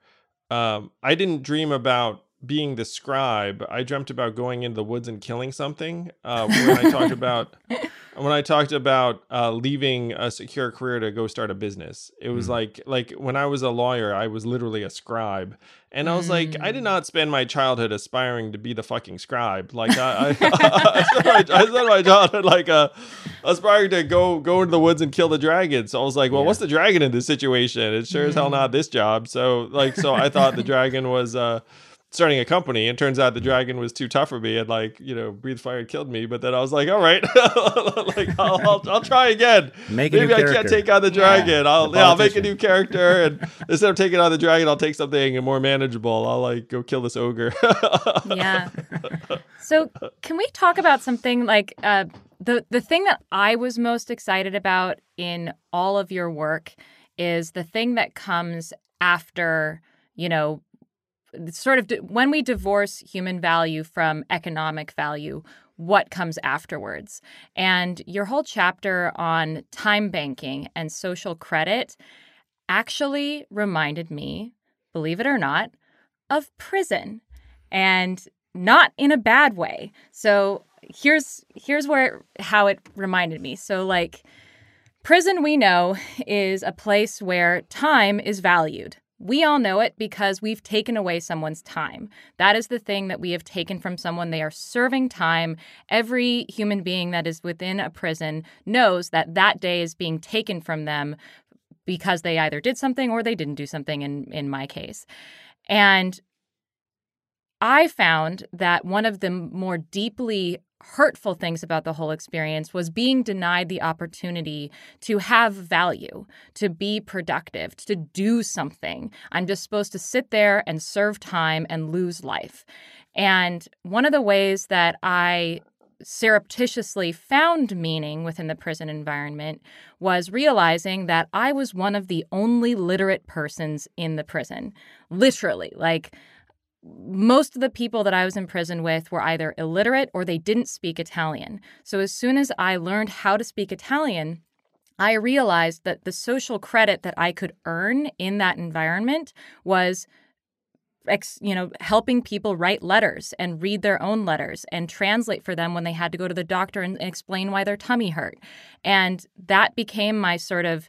[SPEAKER 3] um, I didn't dream about being the scribe. I dreamt about going into the woods and killing something. Uh, when I talked about when I talked about uh, leaving a secure career to go start a business, it was mm. like like when I was a lawyer, I was literally a scribe, and I was mm. like, I did not spend my childhood aspiring to be the fucking scribe. Like I, I, I, spent, my, I spent my childhood like uh, aspiring to go go into the woods and kill the dragon. So I was like, well, yeah. what's the dragon in this situation? It's sure mm. as hell not this job. So like, so I thought the dragon was. Uh, starting a company, and turns out the dragon was too tough for me and like, you know, breathed fire and killed me. But then I was like, all right, like I'll, I'll, I'll try again.
[SPEAKER 5] Make
[SPEAKER 3] Maybe I
[SPEAKER 5] character.
[SPEAKER 3] can't take on the dragon. Yeah, I'll, yeah, I'll make a new character, and instead of taking on the dragon, I'll take something more manageable. I'll like go kill this ogre.
[SPEAKER 2] Yeah. So can we talk about something like uh, the the thing that I was most excited about in all of your work is the thing that comes after, you know, sort of when we divorce human value from economic value, what comes afterwards. And your whole chapter on time banking and social credit actually reminded me, believe it or not, of prison, and not in a bad way. So here's here's where how it reminded me. So like prison, we know, is a place where time is valued. We all know it because we've taken away someone's time. That is the thing that we have taken from someone. They are serving time. Every human being that is within a prison knows that that day is being taken from them because they either did something or they didn't do something in, in my case. And I found that one of the more deeply hurtful things about the whole experience was being denied the opportunity to have value, to be productive, to do something. I'm just supposed to sit there and serve time and lose life. And one of the ways that I surreptitiously found meaning within the prison environment was realizing that I was one of the only literate persons in the prison. Literally, like, most of the people that I was in prison with were either illiterate or they didn't speak Italian. So as soon as I learned how to speak Italian, I realized that the social credit that I could earn in that environment was, you know, helping people write letters and read their own letters and translate for them when they had to go to the doctor and explain why their tummy hurt. And that became my sort of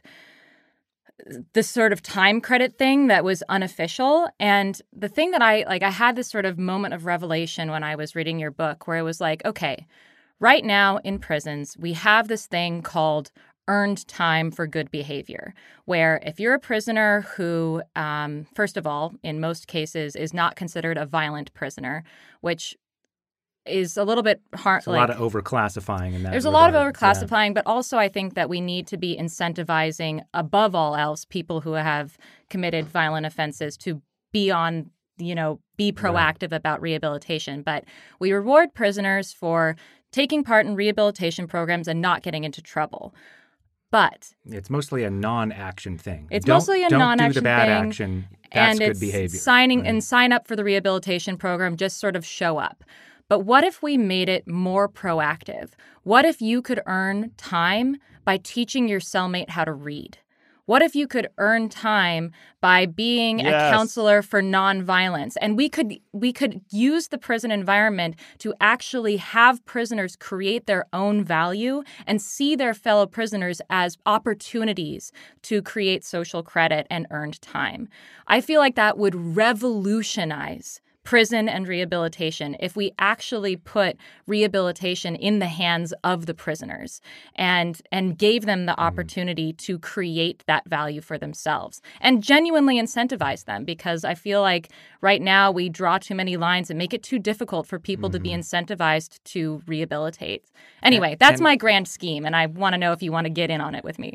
[SPEAKER 2] this sort of time credit thing that was unofficial. And the thing that I, like, I had this sort of moment of revelation when I was reading your book where it was like, okay, right now in prisons, we have this thing called earned time for good behavior, where if you're a prisoner who, um, first of all, in most cases is not considered a violent prisoner, which is a little bit hard.
[SPEAKER 5] There's a like, lot of overclassifying in that.
[SPEAKER 2] There's
[SPEAKER 5] regard.
[SPEAKER 2] a lot of overclassifying, yeah. But also I think that we need to be incentivizing, above all else, people who have committed violent offenses to be on, you know, be proactive right. about rehabilitation. But we reward prisoners for taking part in rehabilitation programs and not getting into trouble. But
[SPEAKER 5] it's mostly a non-action thing.
[SPEAKER 2] It's
[SPEAKER 5] don't,
[SPEAKER 2] mostly a
[SPEAKER 5] don't
[SPEAKER 2] non-action
[SPEAKER 5] do the bad
[SPEAKER 2] thing,
[SPEAKER 5] action. That's
[SPEAKER 2] and
[SPEAKER 5] good
[SPEAKER 2] it's
[SPEAKER 5] behavior.
[SPEAKER 2] Signing
[SPEAKER 5] right.
[SPEAKER 2] and sign up for the rehabilitation program, just sort of show up. But what if we made it more proactive? What if you could earn time by teaching your cellmate how to read? What if you could earn time by being yes. a counselor for nonviolence? And we could we could use the prison environment to actually have prisoners create their own value and see their fellow prisoners as opportunities to create social credit and earned time. I feel like that would revolutionize prison and rehabilitation if we actually put rehabilitation in the hands of the prisoners and and gave them the opportunity to create that value for themselves and genuinely incentivize them, because I feel like right now we draw too many lines and make it too difficult for people mm-hmm. to be incentivized to rehabilitate. Anyway, that's and, my grand scheme, and I want to know if you want to get in on it with me.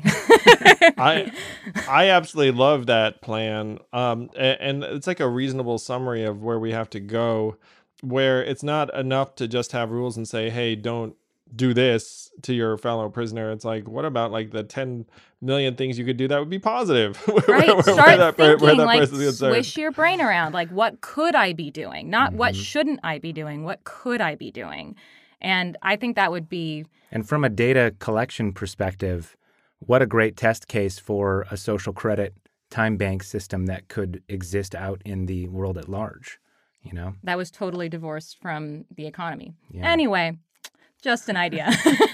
[SPEAKER 3] I I absolutely love that plan, um, and, and it's like a reasonable summary of where we have to go, where it's not enough to just have rules and say, hey, don't do this to your fellow prisoner. It's like, what about like the ten million things you could do that would be positive?
[SPEAKER 2] Right.
[SPEAKER 3] where,
[SPEAKER 2] Start
[SPEAKER 3] where that,
[SPEAKER 2] thinking,
[SPEAKER 3] where that
[SPEAKER 2] like,
[SPEAKER 3] swish
[SPEAKER 2] concerned. Your brain around. Like, what could I be doing? Not
[SPEAKER 5] mm-hmm.
[SPEAKER 2] what shouldn't I be doing? What could I be doing? And I think that would be...
[SPEAKER 5] And from a data collection perspective, what a great test case for a social credit time bank system that could exist out in the world at large, you know?
[SPEAKER 2] That was totally divorced from the economy.
[SPEAKER 5] Yeah.
[SPEAKER 2] Anyway, just an idea.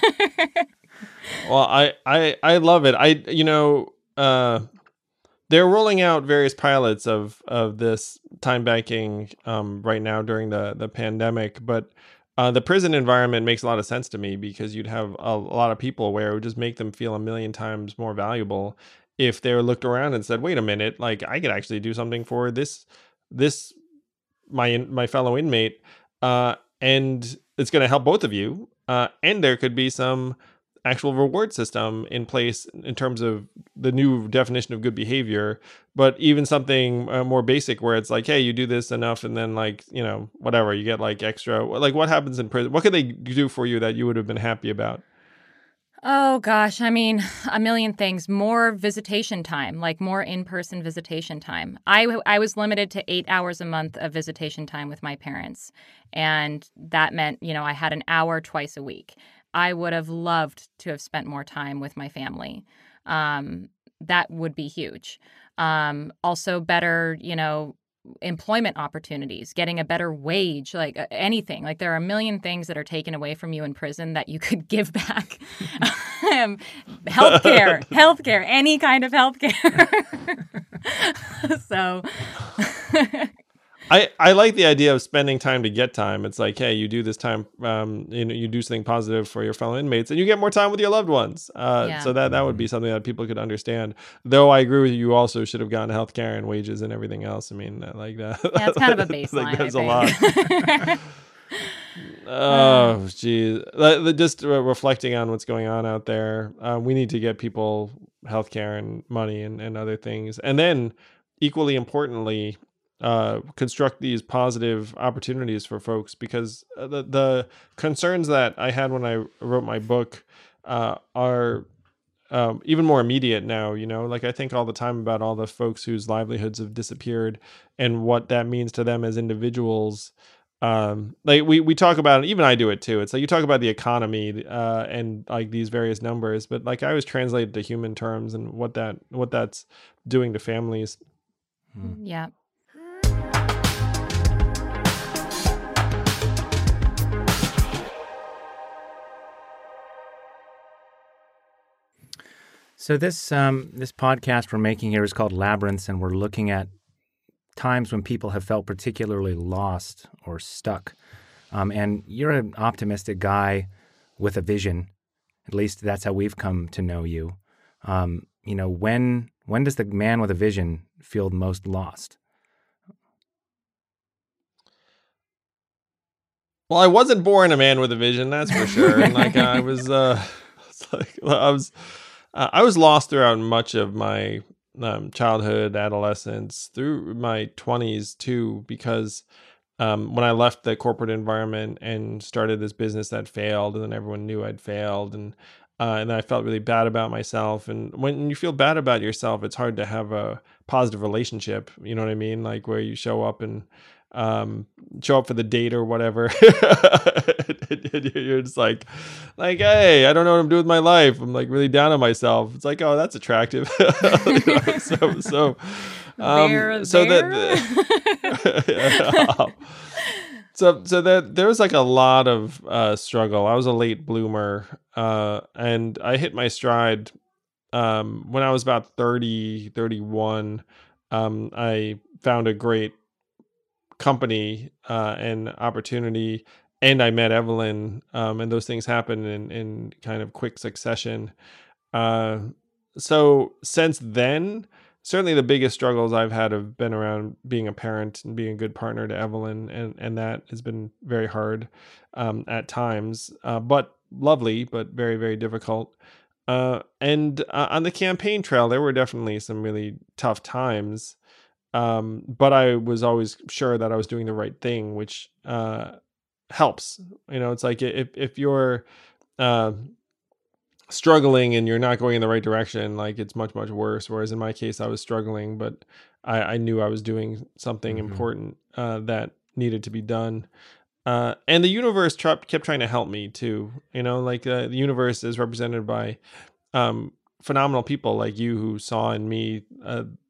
[SPEAKER 3] Well, I, I, I love it. I, you know, uh, they're rolling out various pilots of, of this time banking um, right now during the, the pandemic, but uh, the prison environment makes a lot of sense to me because you'd have a, a lot of people where it would just make them feel a million times more valuable if they were looked around and said, wait a minute, like I could actually do something for this, this, my, my fellow inmate. Uh, and it's going to help both of you. Uh, and there could be some actual reward system in place in terms of the new definition of good behavior, but even something uh, more basic where it's like, hey, you do this enough and then like, you know, whatever, you get like extra, like what happens in prison? What could they do for you that you would have been happy about?
[SPEAKER 2] Oh, gosh. I mean, a million things. More visitation time, like more in-person visitation time. I, I was limited to eight hours a month of visitation time with my parents. And that meant, you know, I had an hour twice a week. I would have loved to have spent more time with my family. Um, that would be huge. Um, also better, you know, employment opportunities, getting a better wage, like uh, anything. Like there are a million things that are taken away from you in prison that you could give back. um, healthcare, healthcare, any kind of healthcare. So...
[SPEAKER 3] I, I like the idea of spending time to get time. It's like, hey, you do this time, um, you know, you do something positive for your fellow inmates, and you get more time with your loved ones. Uh,
[SPEAKER 2] Yeah.
[SPEAKER 3] So that that would be something that people could understand. Though I agree with you, you also should have gotten health care and wages and everything else. I mean, uh, like that.
[SPEAKER 2] Yeah, it's kind of a baseline.
[SPEAKER 3] Like, there's
[SPEAKER 2] I
[SPEAKER 3] a
[SPEAKER 2] think.
[SPEAKER 3] lot. Oh, geez. Like, just uh, reflecting on what's going on out there, uh, we need to get people healthcare and money and, and other things. And then, equally importantly, uh, construct these positive opportunities for folks, because the, the concerns that I had when I wrote my book uh, are um, even more immediate now. You know, like I think all the time about all the folks whose livelihoods have disappeared and what that means to them as individuals. Um, like we, we talk about, even I do it too. It's like you talk about the economy, uh, and like these various numbers, but like I always translate it to human terms and what that, what that's doing to families.
[SPEAKER 5] Hmm.
[SPEAKER 2] Yeah.
[SPEAKER 5] So this um, this podcast we're making here is called Labyrinths, and we're looking at times when people have felt particularly lost or stuck. Um, and you're an optimistic guy with a vision. At least that's how we've come to know you. Um, you know, when when does the man with a vision feel most lost?
[SPEAKER 3] Well, I wasn't born a man with a vision, that's for sure. And like I was, uh, it's like I was, uh, I was lost throughout much of my um, childhood, adolescence, through my twenties too, because um, when I left the corporate environment and started this business that failed, and then everyone knew I'd failed, and uh, and I felt really bad about myself. And when you feel bad about yourself, it's hard to have a positive relationship. You know what I mean? Like where you show up and um show up for the date or whatever. You're just like like hey, I don't know what I'm doing with my life. I'm like really down on myself. It's like, oh, that's attractive. You know, so so um
[SPEAKER 2] There,
[SPEAKER 3] so
[SPEAKER 2] there.
[SPEAKER 3] that so so that there was like a lot of uh struggle. I was a late bloomer, uh and I hit my stride um when I was about thirty, thirty-one. um I found a great company uh, and opportunity, and I met Evelyn, um, and those things happened in, in kind of quick succession. Uh, so since then, certainly the biggest struggles I've had have been around being a parent and being a good partner to Evelyn, and, and that has been very hard um, at times, uh, but lovely, but very, very difficult. Uh, and uh, on the campaign trail, there were definitely some really tough times. Um, but I was always sure that I was doing the right thing, which uh, helps. You know, it's like if if you're uh, struggling and you're not going in the right direction, like it's much, much worse. Whereas in my case, I was struggling, but I, I knew I was doing something
[SPEAKER 5] Mm-hmm.
[SPEAKER 3] important uh, that needed to be done. Uh, and the universe tra- kept trying to help me too. You know, like uh, the universe is represented by um, phenomenal people like you who saw in me uh,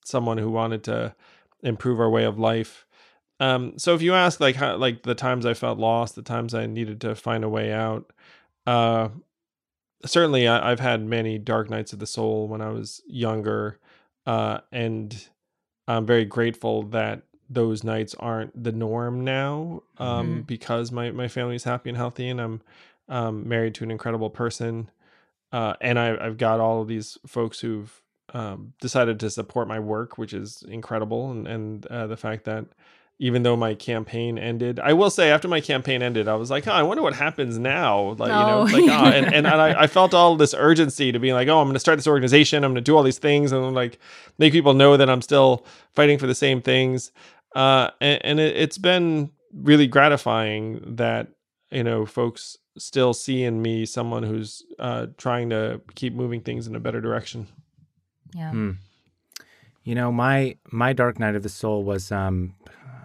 [SPEAKER 3] someone who wanted to improve our way of life. Um, so if you ask like how, like the times I felt lost, the times I needed to find a way out, uh, certainly I, I've had many dark nights of the soul when I was younger, uh, and I'm very grateful that those nights aren't the norm now, um,
[SPEAKER 2] Mm-hmm.
[SPEAKER 3] because my my family's happy and healthy, and I'm um, married to an incredible person, uh, and I, I've got all of these folks who've um, decided to support my work, which is incredible, and and uh, the fact that even though my campaign ended, I will say after my campaign ended, I was like, oh, I wonder what happens now. Like, you know,
[SPEAKER 2] Oh.
[SPEAKER 3] like, oh, and, and, and I, I felt all this urgency to be like, oh, I'm going to start this organization. I'm going to do all these things and like make people know that I'm still fighting for the same things. Uh, and, and it, it's been really gratifying that, you know, folks still see in me someone who's uh, trying to keep moving things in a better direction.
[SPEAKER 2] Yeah.
[SPEAKER 5] Hmm. You know, my my dark night of the soul was um,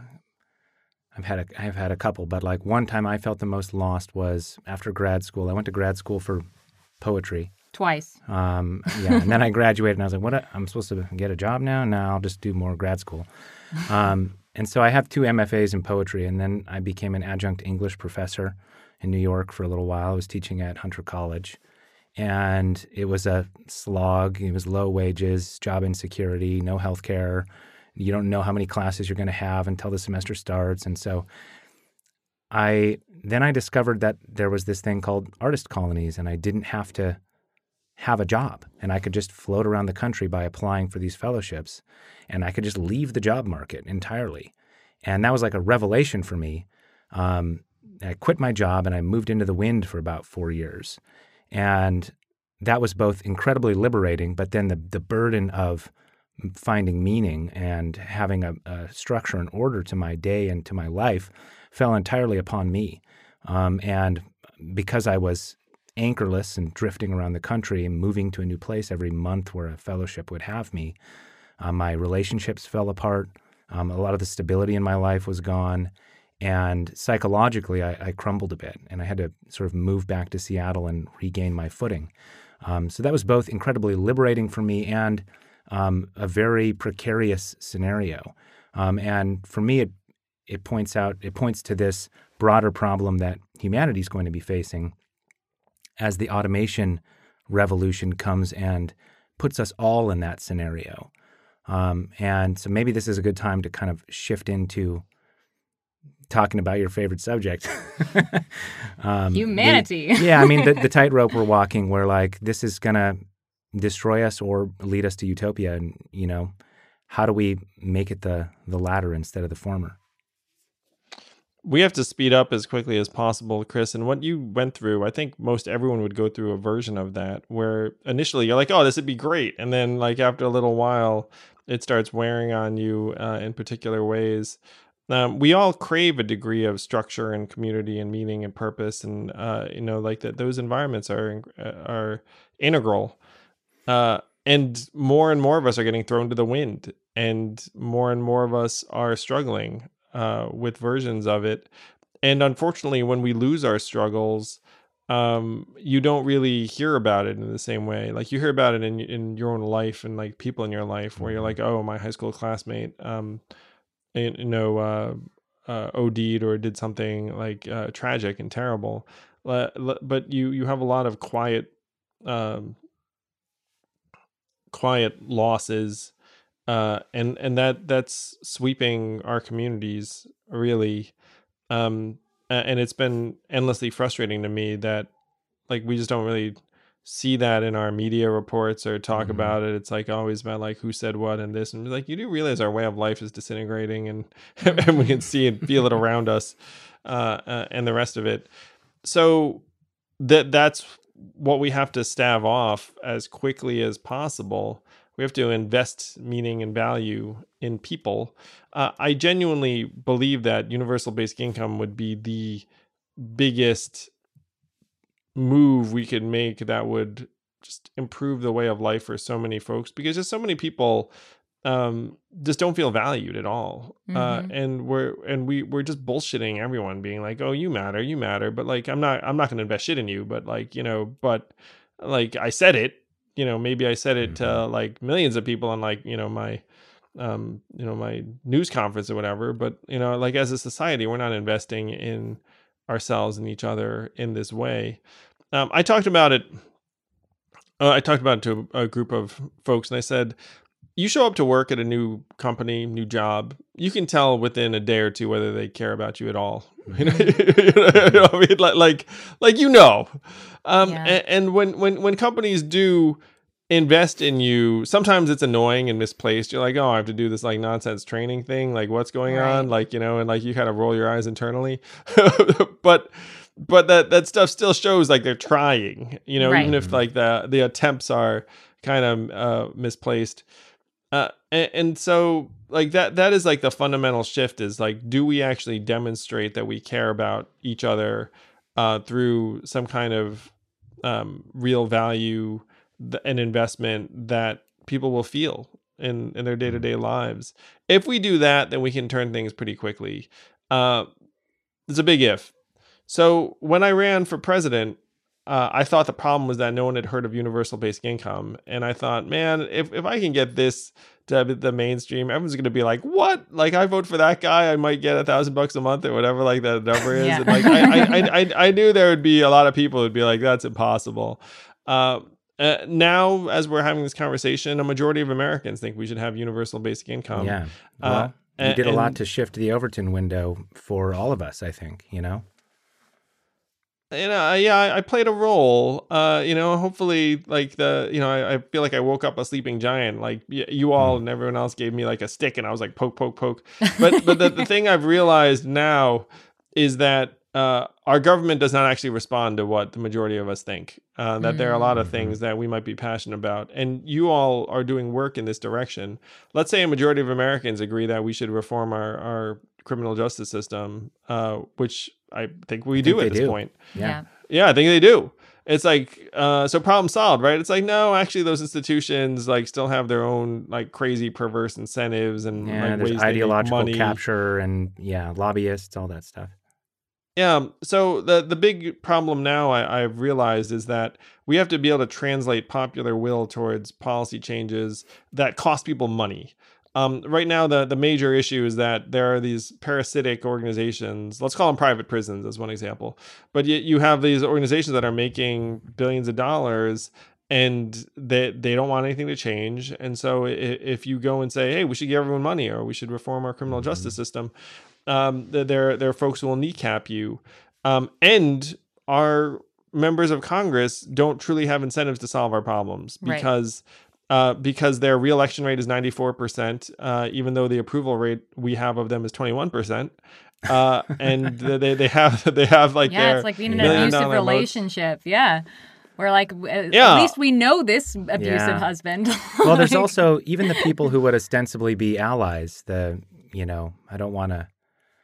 [SPEAKER 5] I've had a, I've had a couple, but like one time I felt the most lost was after grad school. I went to grad school for poetry.
[SPEAKER 2] Twice.
[SPEAKER 5] Um, yeah, and then I graduated, and I was like, "What? I'm supposed to get a job now? No, I'll just do more grad school." Um, and so I have two M F As in poetry, and then I became an adjunct English professor in New York for a little while. I was teaching at Hunter College, and it was a slog. It was low wages, job insecurity, no health care. You don't know how many classes you're going to have until the semester starts. And so I then I discovered that there was this thing called artist colonies, and I didn't have to have a job, and I could just float around the country by applying for these fellowships, and I could just leave the job market entirely. And that was like a revelation for me. Um, I quit my job and I moved into the wind for about four years. And that was both incredibly liberating, but then the the burden of finding meaning and having a, a structure and order to my day and to my life fell entirely upon me. Um, and because I was anchorless and drifting around the country and moving to a new place every month where a fellowship would have me, uh, my relationships fell apart. Um, a lot of the stability in my life was gone. And psychologically, I, I crumbled a bit, and I had to sort of move back to Seattle and regain my footing. Um, so that was both incredibly liberating for me and um, a very precarious scenario. Um, and for me, it it points out it points to this broader problem that humanity is going to be facing as the automation revolution comes and puts us all in that scenario. Um, and so maybe this is a good time to kind of shift into talking about your favorite subject. um,
[SPEAKER 2] Humanity.
[SPEAKER 5] The, yeah, I mean, the, the tightrope we're walking where like this is going to destroy us or lead us to utopia. And, you know, how do we make it the, the latter instead of the former?
[SPEAKER 3] We have to speed up as quickly as possible, Chris. And what you went through, I think most everyone would go through a version of that where initially you're like, oh, this would be great. And then like after a little while, it starts wearing on you uh, in particular ways. Um, we all crave a degree of structure and community and meaning and purpose. And, uh, you know, like that those environments are, are integral. Uh, and more and more of us are getting thrown to the wind, and more and more of us are struggling uh, with versions of it. And unfortunately, when we lose our struggles, um, you don't really hear about it in the same way. Like you hear about it in in your own life and like people in your life where you're like, oh, my high school classmate, um, you know, uh, uh, OD'd or did something like uh, tragic and terrible. But you you have a lot of quiet, um, quiet losses. Uh, and, and that that's sweeping our communities really. Um, and it's been endlessly frustrating to me that like, we just don't really see that in our media reports or talk mm-hmm. about it. It's like always about like who said what and this, and like, you do realize our way of life is disintegrating, and, and we can see and feel it around us, uh, uh, and the rest of it. So that that's what we have to stave off as quickly as possible. We have to invest meaning and value in people. Uh, I genuinely believe that universal basic income would be the biggest move we could make that would just improve the way of life for so many folks, because just so many people um, just don't feel valued at all. Mm-hmm. Uh, and we're and we we're just bullshitting everyone, being like, oh, you matter, you matter. But like, I'm not I'm not going to invest shit in you. But like, you know, but like I said it. you know, maybe I said it to like millions of people on like, you know, my, um, you know, my news conference or whatever. But, you know, like as a society, we're not investing in ourselves and each other in this way. Um, I talked about it. Uh, I talked about it to a, a group of folks, and I said, you show up to work at a new company, new job, you can tell within a day or two whether they care about you at all. You know, you know I mean? like, like, like, you know, um,
[SPEAKER 2] Yeah.
[SPEAKER 3] and, and when, when, when companies do invest in you, sometimes it's annoying and misplaced. You're like, oh, I have to do this like nonsense training thing. Like, what's going
[SPEAKER 2] Right.
[SPEAKER 3] on? Like, you know, and like you kind of roll your eyes internally, but, but that, that stuff still shows like they're trying, you know,
[SPEAKER 2] Right.
[SPEAKER 3] even if like the, the attempts are kind of uh, misplaced. Uh, and, and so like that, that is like the fundamental shift is like, do we actually demonstrate that we care about each other uh, through some kind of um, real value th- and investment that people will feel in, in their day-to-day lives? If we do that, then we can turn things pretty quickly. Uh, it's a big if. So when I ran for president, Uh, I thought the problem was that no one had heard of universal basic income. And I thought, man, if, if I can get this to the mainstream, everyone's going to be like, what? Like, I vote for that guy, I might get a thousand bucks a month or whatever, like that number is.
[SPEAKER 2] Yeah.
[SPEAKER 3] And like, I, I, I, I knew there would be a lot of people who'd be like, that's impossible. Uh, uh, now, as we're having this conversation, a majority of Americans think we should have universal basic income.
[SPEAKER 5] Yeah. Well,
[SPEAKER 3] Uh,
[SPEAKER 5] you did a lot
[SPEAKER 3] and-
[SPEAKER 5] to shift the Overton window for all of us, I think, you know?
[SPEAKER 3] You know, yeah, I, I played a role. Uh, you know, hopefully, like the, you know, I, I feel like I woke up a sleeping giant. Like y- you all and everyone else gave me like a stick, and I was like poke, poke, poke. But but the, the thing I've realized now is that uh, our government does not actually respond to what the majority of us think. Uh, that there are a lot of things that we might be passionate about, and you all are doing work in this direction. Let's say a majority of Americans agree that we should reform our our criminal justice system, uh, which I think we
[SPEAKER 5] I
[SPEAKER 3] do
[SPEAKER 5] think
[SPEAKER 3] at
[SPEAKER 5] they
[SPEAKER 3] this
[SPEAKER 5] do.
[SPEAKER 3] point.
[SPEAKER 5] Yeah.
[SPEAKER 3] Yeah, I think they do. It's like, uh, so problem solved, right? It's like, no, actually those institutions like still have their own like crazy perverse incentives and
[SPEAKER 5] Yeah,
[SPEAKER 3] like
[SPEAKER 5] there's
[SPEAKER 3] ways they make
[SPEAKER 5] ideological
[SPEAKER 3] money.
[SPEAKER 5] capture and, yeah, lobbyists, all that stuff.
[SPEAKER 3] Yeah. So the, the big problem now I, I've realized is that we have to be able to translate popular will towards policy changes that cost people money. Um, right now, the, the major issue is that there are these parasitic organizations, let's call them private prisons as one example, but you, you have these organizations that are making billions of dollars and they, they don't want anything to change. And so if, if you go and say, hey, we should give everyone money or we should reform our criminal
[SPEAKER 5] Mm-hmm.
[SPEAKER 3] justice system, um, there, there are folks who will kneecap you. Um, and our members of Congress don't truly have incentives to solve our problems
[SPEAKER 2] Right.
[SPEAKER 3] because Uh, because their reelection rate is ninety-four percent, uh, even though the approval rate we have of them is twenty-one percent. Uh, and they, they have they have like
[SPEAKER 2] yeah,
[SPEAKER 3] their
[SPEAKER 2] it's like being in
[SPEAKER 5] million
[SPEAKER 2] an abusive
[SPEAKER 3] dollar moats.
[SPEAKER 2] relationship. Yeah. We're like, w- at
[SPEAKER 3] Yeah.
[SPEAKER 2] least we know this abusive
[SPEAKER 5] Yeah.
[SPEAKER 2] husband.
[SPEAKER 5] Well, there's
[SPEAKER 2] Like-
[SPEAKER 5] also even the people who would ostensibly be allies, the, you know, I don't want to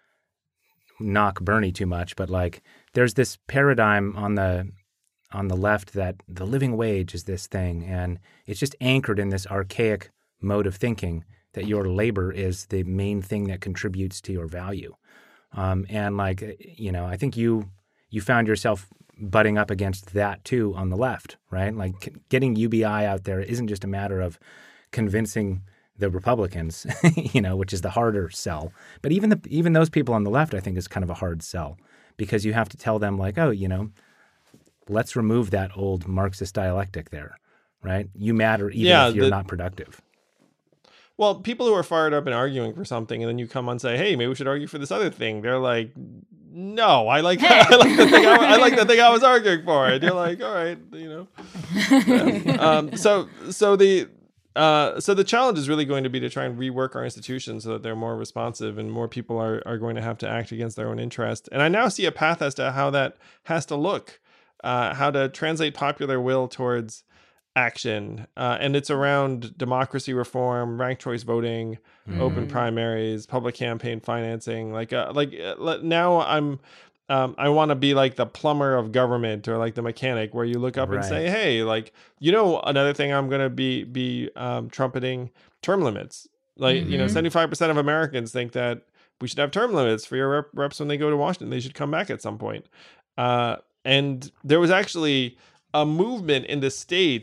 [SPEAKER 5] knock Bernie too much, but like there's this paradigm on the on the left that the living wage is this thing, and it's just anchored in this archaic mode of thinking that your labor is the main thing that contributes to your value. Um, and like, you know, I think you you found yourself butting up against that too on the left, right? Like c- getting U B I out there isn't just a matter of convincing the Republicans, you know, which is the harder sell. But even the even those people on the left, I think, is kind of a hard sell because you have to tell them like, oh, you know, let's remove that old Marxist dialectic there, right? You matter even
[SPEAKER 3] Yeah,
[SPEAKER 5] if you're
[SPEAKER 3] the-
[SPEAKER 5] not productive.
[SPEAKER 3] Well, people who are fired up and arguing for something, and then you come on and say, "Hey, maybe we should argue for this other thing." They're like, "No, I like I like the thing I, I like the thing I was arguing for." And you're like, "All right, you know." Yeah. Um, so, so the uh, so the challenge is really going to be to try and rework our institutions so that they're more responsive and more people are are going to have to act against their own interest. And I now see a path as to how that has to look, uh, how to translate popular will towards action, uh, and it's around democracy reform, ranked choice voting, open primaries, public campaign financing. Like, uh, like uh, now I'm, um, I want to be like the plumber of government or like the mechanic, where you look up and
[SPEAKER 5] Right.
[SPEAKER 3] say, hey, like, you know, another thing I'm gonna be be um, trumpeting term limits. Like, you know,
[SPEAKER 2] Mhm.
[SPEAKER 3] seventy-five percent of Americans think that we should have term limits for your rep- reps when they go to Washington. They should come back at some point. Uh, and there was actually a movement in the States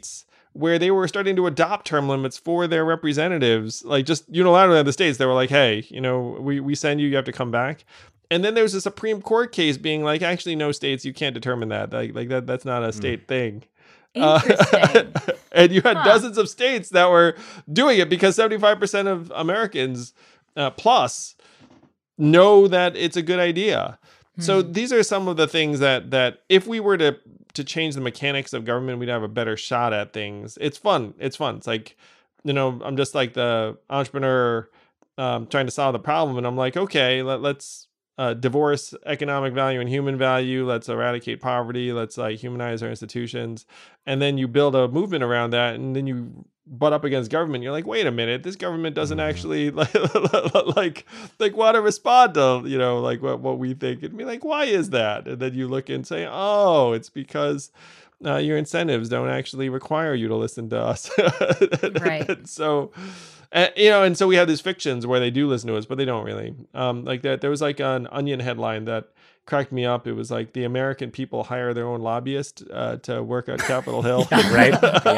[SPEAKER 3] where they were starting to adopt term limits for their representatives, like just unilaterally in the states. They were like, hey, you know, we, we send you, you have to come back. And then there's a Supreme Court case being like, actually, no, states, you can't determine that. Like, like that, that's not a state mm. thing.
[SPEAKER 2] Interesting.
[SPEAKER 3] Uh, and you had
[SPEAKER 2] huh.
[SPEAKER 3] dozens of states that were doing it because seventy-five percent of Americans uh, plus know that it's a good idea. Hmm. So these are some of the things that that if we were to to change the mechanics of government, we'd have a better shot at things. It's fun. It's fun. It's like, you know, I'm just like the entrepreneur um, trying to solve the problem. And I'm like, okay, let, let's uh, divorce economic value and human value. Let's eradicate poverty. Let's like humanize our institutions. And then you build a movement around that. And then you butt up against government. You're like, wait a minute, this government doesn't actually like, like, like want to respond to, you know, like what, what we think. And be like, why is that? And then you look and say, oh, it's because uh, your incentives don't actually require you to listen to us.
[SPEAKER 2] Right.
[SPEAKER 3] And so, uh, you know, and so we have these fictions where they do listen to us, but they don't really. Um, like that, there was like an Onion headline that cracked me up. It was like the American people hire their own lobbyist uh, to work on Capitol Hill.
[SPEAKER 5] Yeah, right.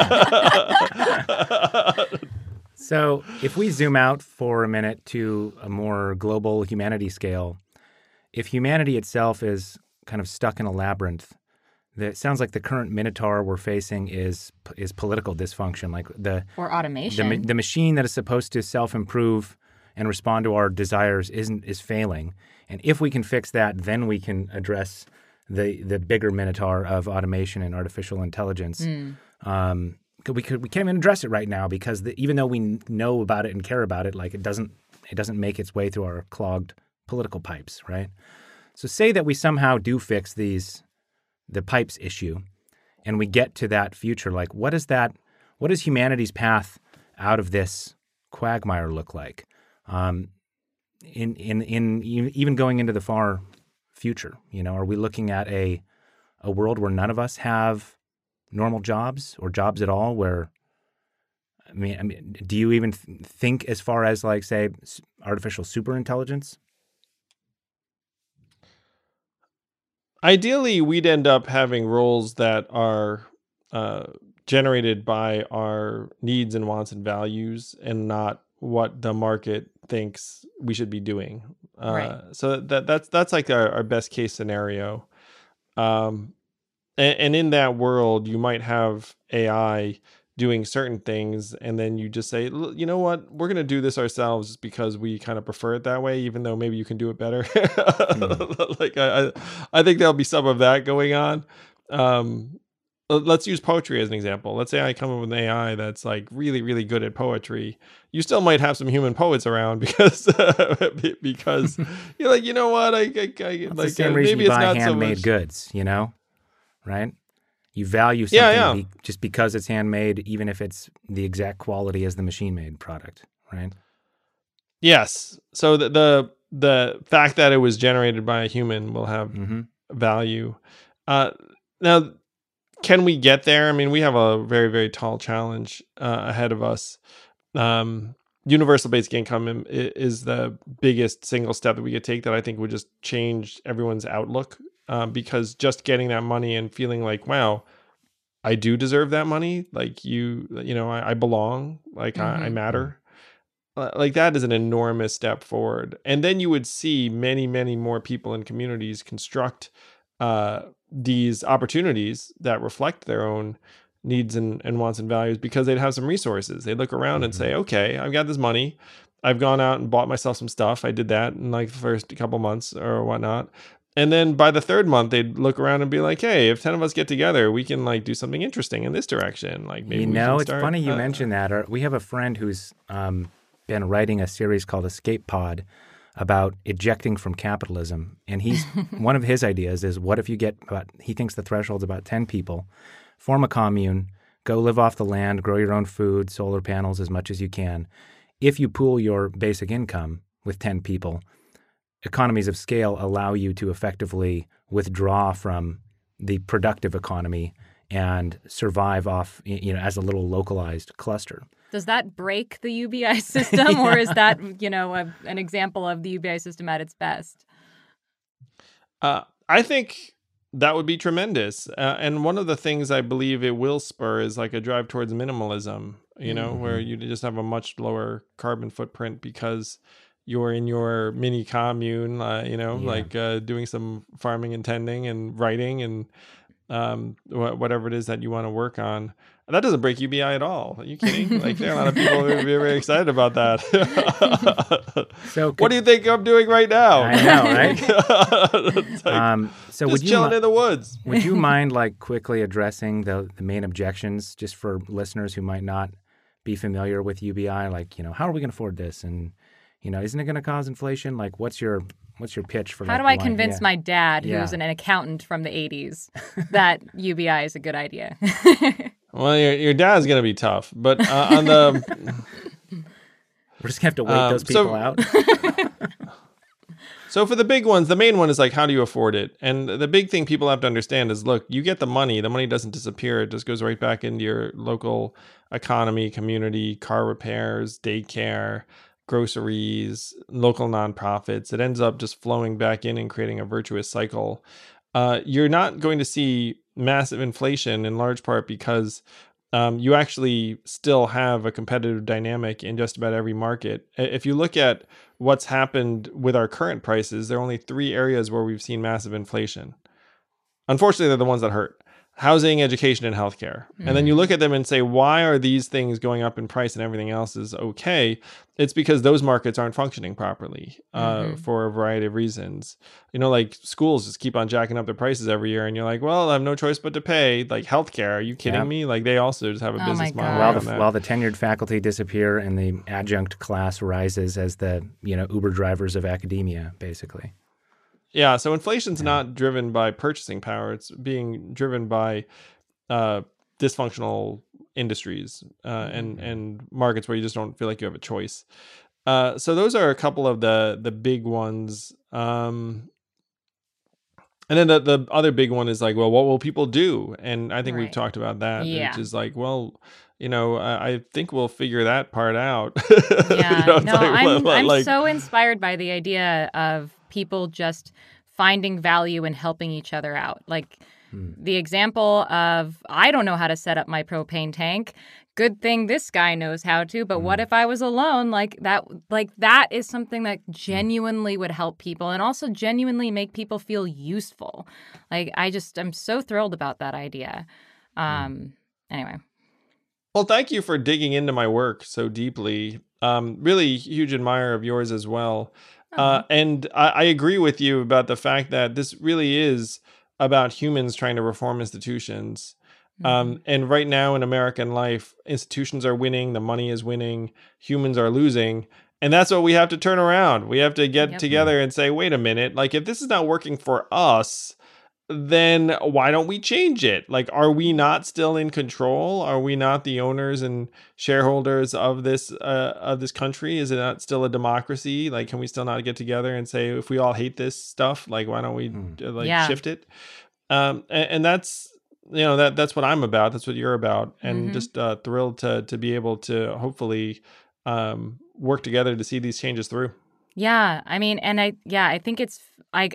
[SPEAKER 5] Yeah. So if we zoom out for a minute to a more global humanity scale, if humanity itself is kind of stuck in a labyrinth, it sounds like the current minotaur we're facing is is political dysfunction, like the
[SPEAKER 2] or automation.
[SPEAKER 5] The, the machine that is supposed to self-improve and respond to our desires isn't is failing. And if we can fix that, then we can address the the bigger minotaur of automation and artificial intelligence. Mm. Um, we could we can't even address it right now because the, even though we know about it and care about it, like it doesn't it doesn't make its way through our clogged political pipes, right? So say that we somehow do fix these the pipes issue, and we get to that future. Like, what is that? What does humanity's path out of this quagmire look like? Um, in in in even going into the far future, you know, are we looking at a a world where none of us have normal jobs or jobs at all? Where I mean, I mean, do you even th- think as far as like say artificial superintelligence?
[SPEAKER 3] Ideally, we'd end up having roles that are uh, generated by our needs and wants and values, and not what the market thinks we should be doing. Uh,
[SPEAKER 2] right.
[SPEAKER 3] So that that's that's like our, our best case scenario. Um, and, and in that world, you might have A I doing certain things, and then you just say, you know what, we're going to do this ourselves just because we kind of prefer it that way, even though maybe you can do it better. Mm. Like I, I think there'll be some of that going on. Um, let's use poetry as an example. Let's say I come up with an A I that's like really, really good at poetry. You still might have some human poets around because because you're like, you know what, I, I, I like
[SPEAKER 5] the same
[SPEAKER 3] uh,
[SPEAKER 5] reason
[SPEAKER 3] maybe
[SPEAKER 5] you
[SPEAKER 3] it's
[SPEAKER 5] buy
[SPEAKER 3] not
[SPEAKER 5] handmade
[SPEAKER 3] so much
[SPEAKER 5] goods, you know, right? You value something
[SPEAKER 3] yeah, yeah.
[SPEAKER 5] Be, just because it's handmade, even if it's the exact quality as the machine-made product, right?
[SPEAKER 3] Yes. So the the, the fact that it was generated by a human will have mm-hmm. value. Uh, now, can we get there? I mean, we have a very, very tall challenge uh, ahead of us. Um, universal basic income is the biggest single step that we could take that I think would just change everyone's outlook. Um, because just getting that money and feeling like, wow, I do deserve that money. Like you, you know, I, I belong, like mm-hmm. I, I matter. Uh, like that is an enormous step forward. And then you would see many, many more people in communities construct uh, these opportunities that reflect their own needs and, and wants and values because they'd have some resources. They'd look around mm-hmm. and say, okay, I've got this money. I've gone out and bought myself some stuff. I did that in like the first couple months or whatnot. And then by the third month, they'd look around and be like, hey, if ten of us get together, we can like do something interesting in this direction. Like maybe
[SPEAKER 5] you
[SPEAKER 3] we
[SPEAKER 5] know,
[SPEAKER 3] can
[SPEAKER 5] it's
[SPEAKER 3] start,
[SPEAKER 5] funny you
[SPEAKER 3] uh,
[SPEAKER 5] mention that. We have a friend who's um, been writing a series called Escape Pod about ejecting from capitalism. And he's one of his ideas is what if you get about, he thinks the threshold's about ten people, form a commune, go live off the land, grow your own food, solar panels as much as you can. If you pool your basic income with ten people, economies of scale allow you to effectively withdraw from the productive economy and survive off, you know, as a little localized cluster.
[SPEAKER 2] Does that break the U B I system, yeah. or is that, you know, a, an example of the U B I system at its best?
[SPEAKER 3] Uh, I think that would be tremendous. Uh, and one of the things I believe it will spur is like a drive towards minimalism, you know,
[SPEAKER 5] Mm-hmm.
[SPEAKER 3] where you just have a much lower carbon footprint because you're in your mini commune, uh, you know,
[SPEAKER 5] Yeah.
[SPEAKER 3] like uh, doing some farming and tending and writing and um, wh- whatever it is that you want to work on. That doesn't break U B I at all. Are you kidding? Like there are a lot of people who are very excited about that.
[SPEAKER 5] So
[SPEAKER 3] What
[SPEAKER 5] could-
[SPEAKER 3] do you think I'm doing right now?
[SPEAKER 5] I know, right?
[SPEAKER 3] It's like,
[SPEAKER 5] Um, so
[SPEAKER 3] just
[SPEAKER 5] would you
[SPEAKER 3] chilling
[SPEAKER 5] mi-
[SPEAKER 3] in the woods.
[SPEAKER 5] would you mind like quickly addressing the the main objections just for listeners who might not be familiar with U B I? Like, you know, how are we going to afford this? And you know, isn't it going to cause inflation? Like, what's your what's your pitch for?
[SPEAKER 2] How
[SPEAKER 5] like,
[SPEAKER 2] do I
[SPEAKER 5] why-
[SPEAKER 2] convince
[SPEAKER 5] yeah.
[SPEAKER 2] my dad,
[SPEAKER 5] Yeah.
[SPEAKER 2] who's an, an accountant from the eighties, that U B I is a good idea?
[SPEAKER 3] Well, your your dad's gonna be tough, but uh, on the
[SPEAKER 5] We're just gonna have to wait
[SPEAKER 3] Um,
[SPEAKER 5] those people
[SPEAKER 3] so-
[SPEAKER 5] out.
[SPEAKER 3] so for the big ones, the main one is like, how do you afford it? And the big thing people have to understand is, look, you get the money. The money doesn't disappear. It just goes right back into your local economy, community, car repairs, daycare, groceries, local nonprofits. It ends up just flowing back in and creating a virtuous cycle. Uh, you're not going to see massive inflation in large part because um, you actually still have a competitive dynamic in just about every market. I- If you look at what's happened with our current prices, there are only three areas where we've seen massive inflation. Unfortunately, they're the ones that hurt: housing, education, and healthcare. And then you look at them and say, why are these things going up in price and everything else is okay? It's because those markets aren't functioning properly uh,
[SPEAKER 2] Mhm.
[SPEAKER 3] for a variety of reasons. You know, like schools just keep on jacking up their prices every year, and you're like, well, I have no choice but to pay. Like healthcare, are you kidding
[SPEAKER 5] Yeah.
[SPEAKER 3] me? Like they also just have a
[SPEAKER 2] Oh
[SPEAKER 3] business
[SPEAKER 2] my
[SPEAKER 3] model.
[SPEAKER 2] God.
[SPEAKER 5] while
[SPEAKER 3] around
[SPEAKER 5] the
[SPEAKER 3] that.
[SPEAKER 5] while the tenured faculty disappear and the adjunct class rises as the you know Uber drivers of academia, basically.
[SPEAKER 3] Yeah, so inflation's not driven by purchasing power. It's being driven by uh, dysfunctional industries uh, and and markets where you just don't feel like you have a choice. Uh, so those are a couple of the the big ones. Um, and then the, the other big one is like, well, what will people do? And I think we've
[SPEAKER 2] Right.
[SPEAKER 3] talked about that,
[SPEAKER 2] Yeah.
[SPEAKER 3] which is like, well, you know, I, I think we'll figure that part out.
[SPEAKER 2] Yeah,
[SPEAKER 3] You know, it's
[SPEAKER 2] no,
[SPEAKER 3] like,
[SPEAKER 2] I'm,
[SPEAKER 3] well,
[SPEAKER 2] I'm
[SPEAKER 3] like-
[SPEAKER 2] so inspired by the idea of people just finding value in helping each other out. Like the example of, I don't know how to set up my propane tank. Good thing this guy knows how to, but what if I was alone? Like that, like that is something that genuinely would help people and also genuinely make people feel useful. Like I just, I'm so thrilled about that idea. Um, anyway.
[SPEAKER 3] Well, thank you for digging into my work so deeply. Um, really huge admirer of yours as well. Uh, and I, I agree with you about the fact that this really is about humans trying to reform institutions. Um, and right now in American life, institutions are winning, the money is winning, humans are losing. And that's what we have to turn around. We have to get
[SPEAKER 2] Yep.
[SPEAKER 3] together and say, wait a minute, like if this is not working for us, then why don't we change it? Like, are we not still in control? Are we not the owners and shareholders of this uh, of this country? Is it not still a democracy? Like, can we still not get together and say, if we all hate this stuff, like, why don't we
[SPEAKER 5] Mm.
[SPEAKER 3] uh, like
[SPEAKER 2] Yeah.
[SPEAKER 3] shift it? Um, and, and that's you know that that's what I'm about. That's what you're about, and
[SPEAKER 2] Mhm.
[SPEAKER 3] just uh, thrilled to to be able to hopefully um, work together to see these changes through.
[SPEAKER 2] Yeah, I mean, and I, yeah, I think it's like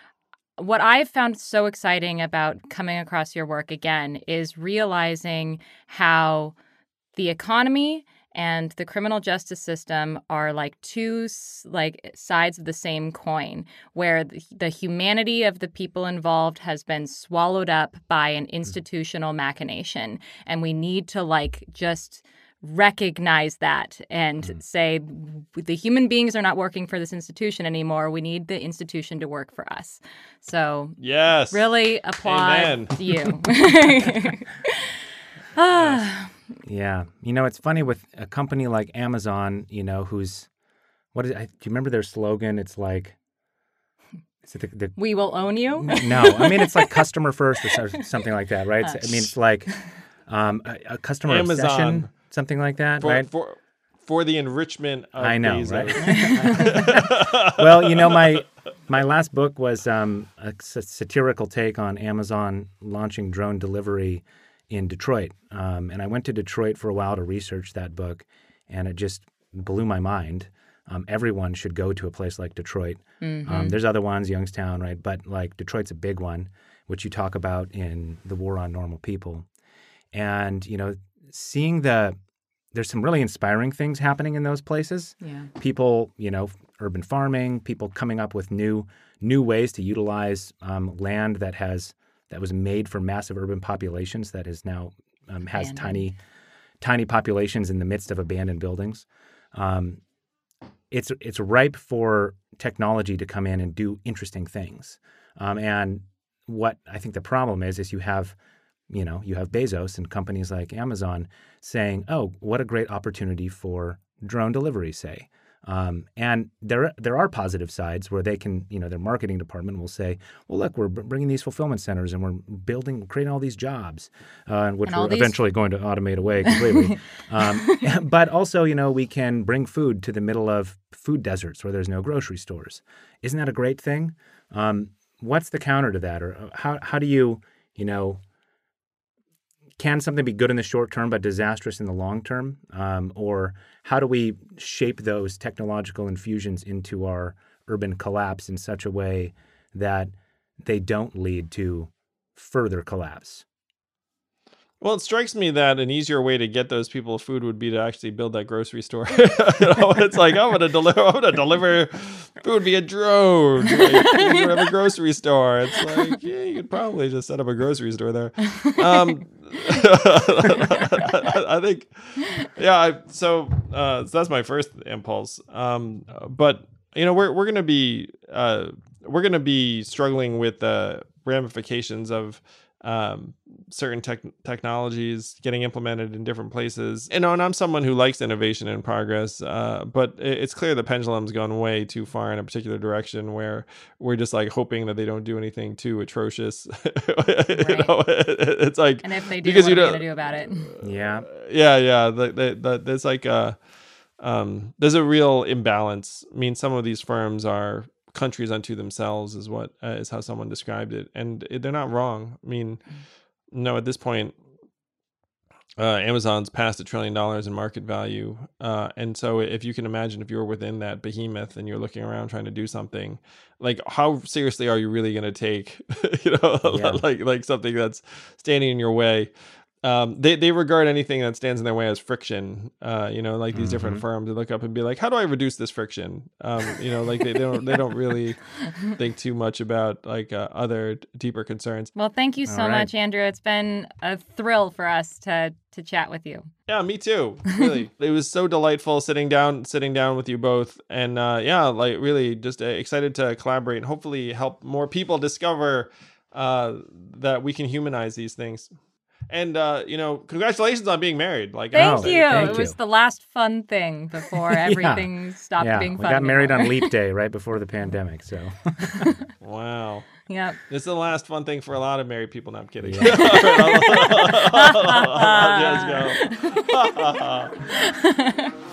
[SPEAKER 2] what I've found so exciting about coming across your work again is realizing how the economy and the criminal justice system are like two s- like sides of the same coin, where the, the humanity of the people involved has been swallowed up by an institutional machination, and we need to like just recognize that and say the human beings are not working for this institution anymore. We need the institution to work for us. So
[SPEAKER 3] Yes,
[SPEAKER 2] really applaud
[SPEAKER 3] Amen.
[SPEAKER 2] you. Ah,
[SPEAKER 5] Yeah. You know, it's funny with a company like Amazon, you know, who's, what is, I, do you remember their slogan? It's like, is it the, the
[SPEAKER 2] we will own you.
[SPEAKER 5] no, I mean, it's like customer first or so- something like that, right? It's, I mean, it's like um, a, a customer
[SPEAKER 3] Amazon.
[SPEAKER 5] obsession, something like that,
[SPEAKER 3] for,
[SPEAKER 5] right?
[SPEAKER 3] for for the enrichment of
[SPEAKER 5] I know,
[SPEAKER 3] Bezos.
[SPEAKER 5] right? Well, you know, my my last book was um, a s- satirical take on Amazon launching drone delivery in Detroit. Um, and I went to Detroit for a while to research that book, and it just blew my mind. Um, everyone should go to a place like Detroit. Um, there's other ones, Youngstown, right? But like Detroit's a big one. which you talk about in The War on Normal People. And, you know, seeing the, there's some really inspiring things happening in those places.
[SPEAKER 2] Yeah.
[SPEAKER 5] People, you know, urban farming, people coming up with new new ways to utilize um, land that has that was made for massive urban populations that is now um, has
[SPEAKER 2] Abandoned.
[SPEAKER 5] tiny tiny populations in the midst of abandoned buildings. Um, it's it's ripe for technology to come in and do interesting things. Um, and what I think the problem is is you have you know you have Bezos and companies like Amazon saying, "Oh, what a great opportunity for drone delivery," say. Um, and there there are positive sides where they can, you know, their marketing department will say, well, look, we're bringing these fulfillment centers and we're building, creating all these jobs, uh, which
[SPEAKER 2] And all
[SPEAKER 5] we're
[SPEAKER 2] these-
[SPEAKER 5] eventually going to automate away completely. um, but also, you know, we can bring food to the middle of food deserts where there's no grocery stores. Isn't that a great thing? Um, what's the counter to that? Or how how do you, you know, can something be good in the short term but disastrous in the long term? Um, or how do we shape those technological infusions into our urban collapse in such a way that they don't lead to further collapse?
[SPEAKER 3] Well, it strikes me that an easier way to get those people food would be to actually build that grocery store. You know, it's like I'm gonna deliver, I'm gonna deliver food via drone. Like, you have a grocery store. It's like, yeah, you could probably just set up a grocery store there. Um, I think, yeah. I, so, uh, so that's my first impulse. Um, but you know, we're we're gonna be uh, we're gonna be struggling with the ramifications of um, certain tech technologies getting implemented in different places. You know, and I'm someone who likes innovation and progress, uh, but it's clear the pendulum's gone way too far in a particular direction where we're just like hoping that they don't do anything too atrocious.
[SPEAKER 2] Right.
[SPEAKER 3] You know, it, it's like,
[SPEAKER 2] And if they do,
[SPEAKER 3] because
[SPEAKER 2] what
[SPEAKER 3] you
[SPEAKER 2] are we
[SPEAKER 3] don't-
[SPEAKER 2] going to do about it?
[SPEAKER 5] Yeah.
[SPEAKER 3] yeah, yeah. The, the, the, there's like a, um, there's a real imbalance. I mean, some of these firms are countries unto themselves, is what uh, is how someone described it, and it, they're not wrong. I mean, no, at this point, uh, Amazon's past a trillion dollars in market value, uh, and so if you can imagine if you were within that behemoth and you're looking around trying to do something, like how seriously are you really going to take, you know,
[SPEAKER 5] Yeah.
[SPEAKER 3] like like something that's standing in your way? Um, they, they regard anything that stands in their way as friction. Uh, you know, like these different
[SPEAKER 5] Mhm.
[SPEAKER 3] firms, they look up and be like, how do I reduce this friction? Um, you know, like they, they don't they don't really think too much about like uh, other deeper concerns.
[SPEAKER 2] Well, thank you so
[SPEAKER 5] All right.
[SPEAKER 2] much, Andrew. It's been a thrill for us to to chat with you.
[SPEAKER 3] Yeah, me too. Really, it was so delightful sitting down sitting down with you both, and uh, yeah, like really just uh, excited to collaborate and hopefully help more people discover uh, that we can humanize these things. And, uh, you know, congratulations on being married. Like,
[SPEAKER 2] Thank
[SPEAKER 5] Oh,
[SPEAKER 2] you.
[SPEAKER 5] thank
[SPEAKER 2] it was
[SPEAKER 5] you.
[SPEAKER 2] the last fun thing before
[SPEAKER 5] Yeah.
[SPEAKER 2] everything stopped
[SPEAKER 5] Yeah,
[SPEAKER 2] being
[SPEAKER 5] we
[SPEAKER 2] fun.
[SPEAKER 5] got married on
[SPEAKER 2] anymore.
[SPEAKER 5] Leap Day right before the pandemic. So
[SPEAKER 3] wow.
[SPEAKER 2] Yep.
[SPEAKER 3] This is the last fun thing for a lot of married people. No, I'm kidding.
[SPEAKER 5] Yeah.
[SPEAKER 3] All right, I'll- I'll- I'll just go.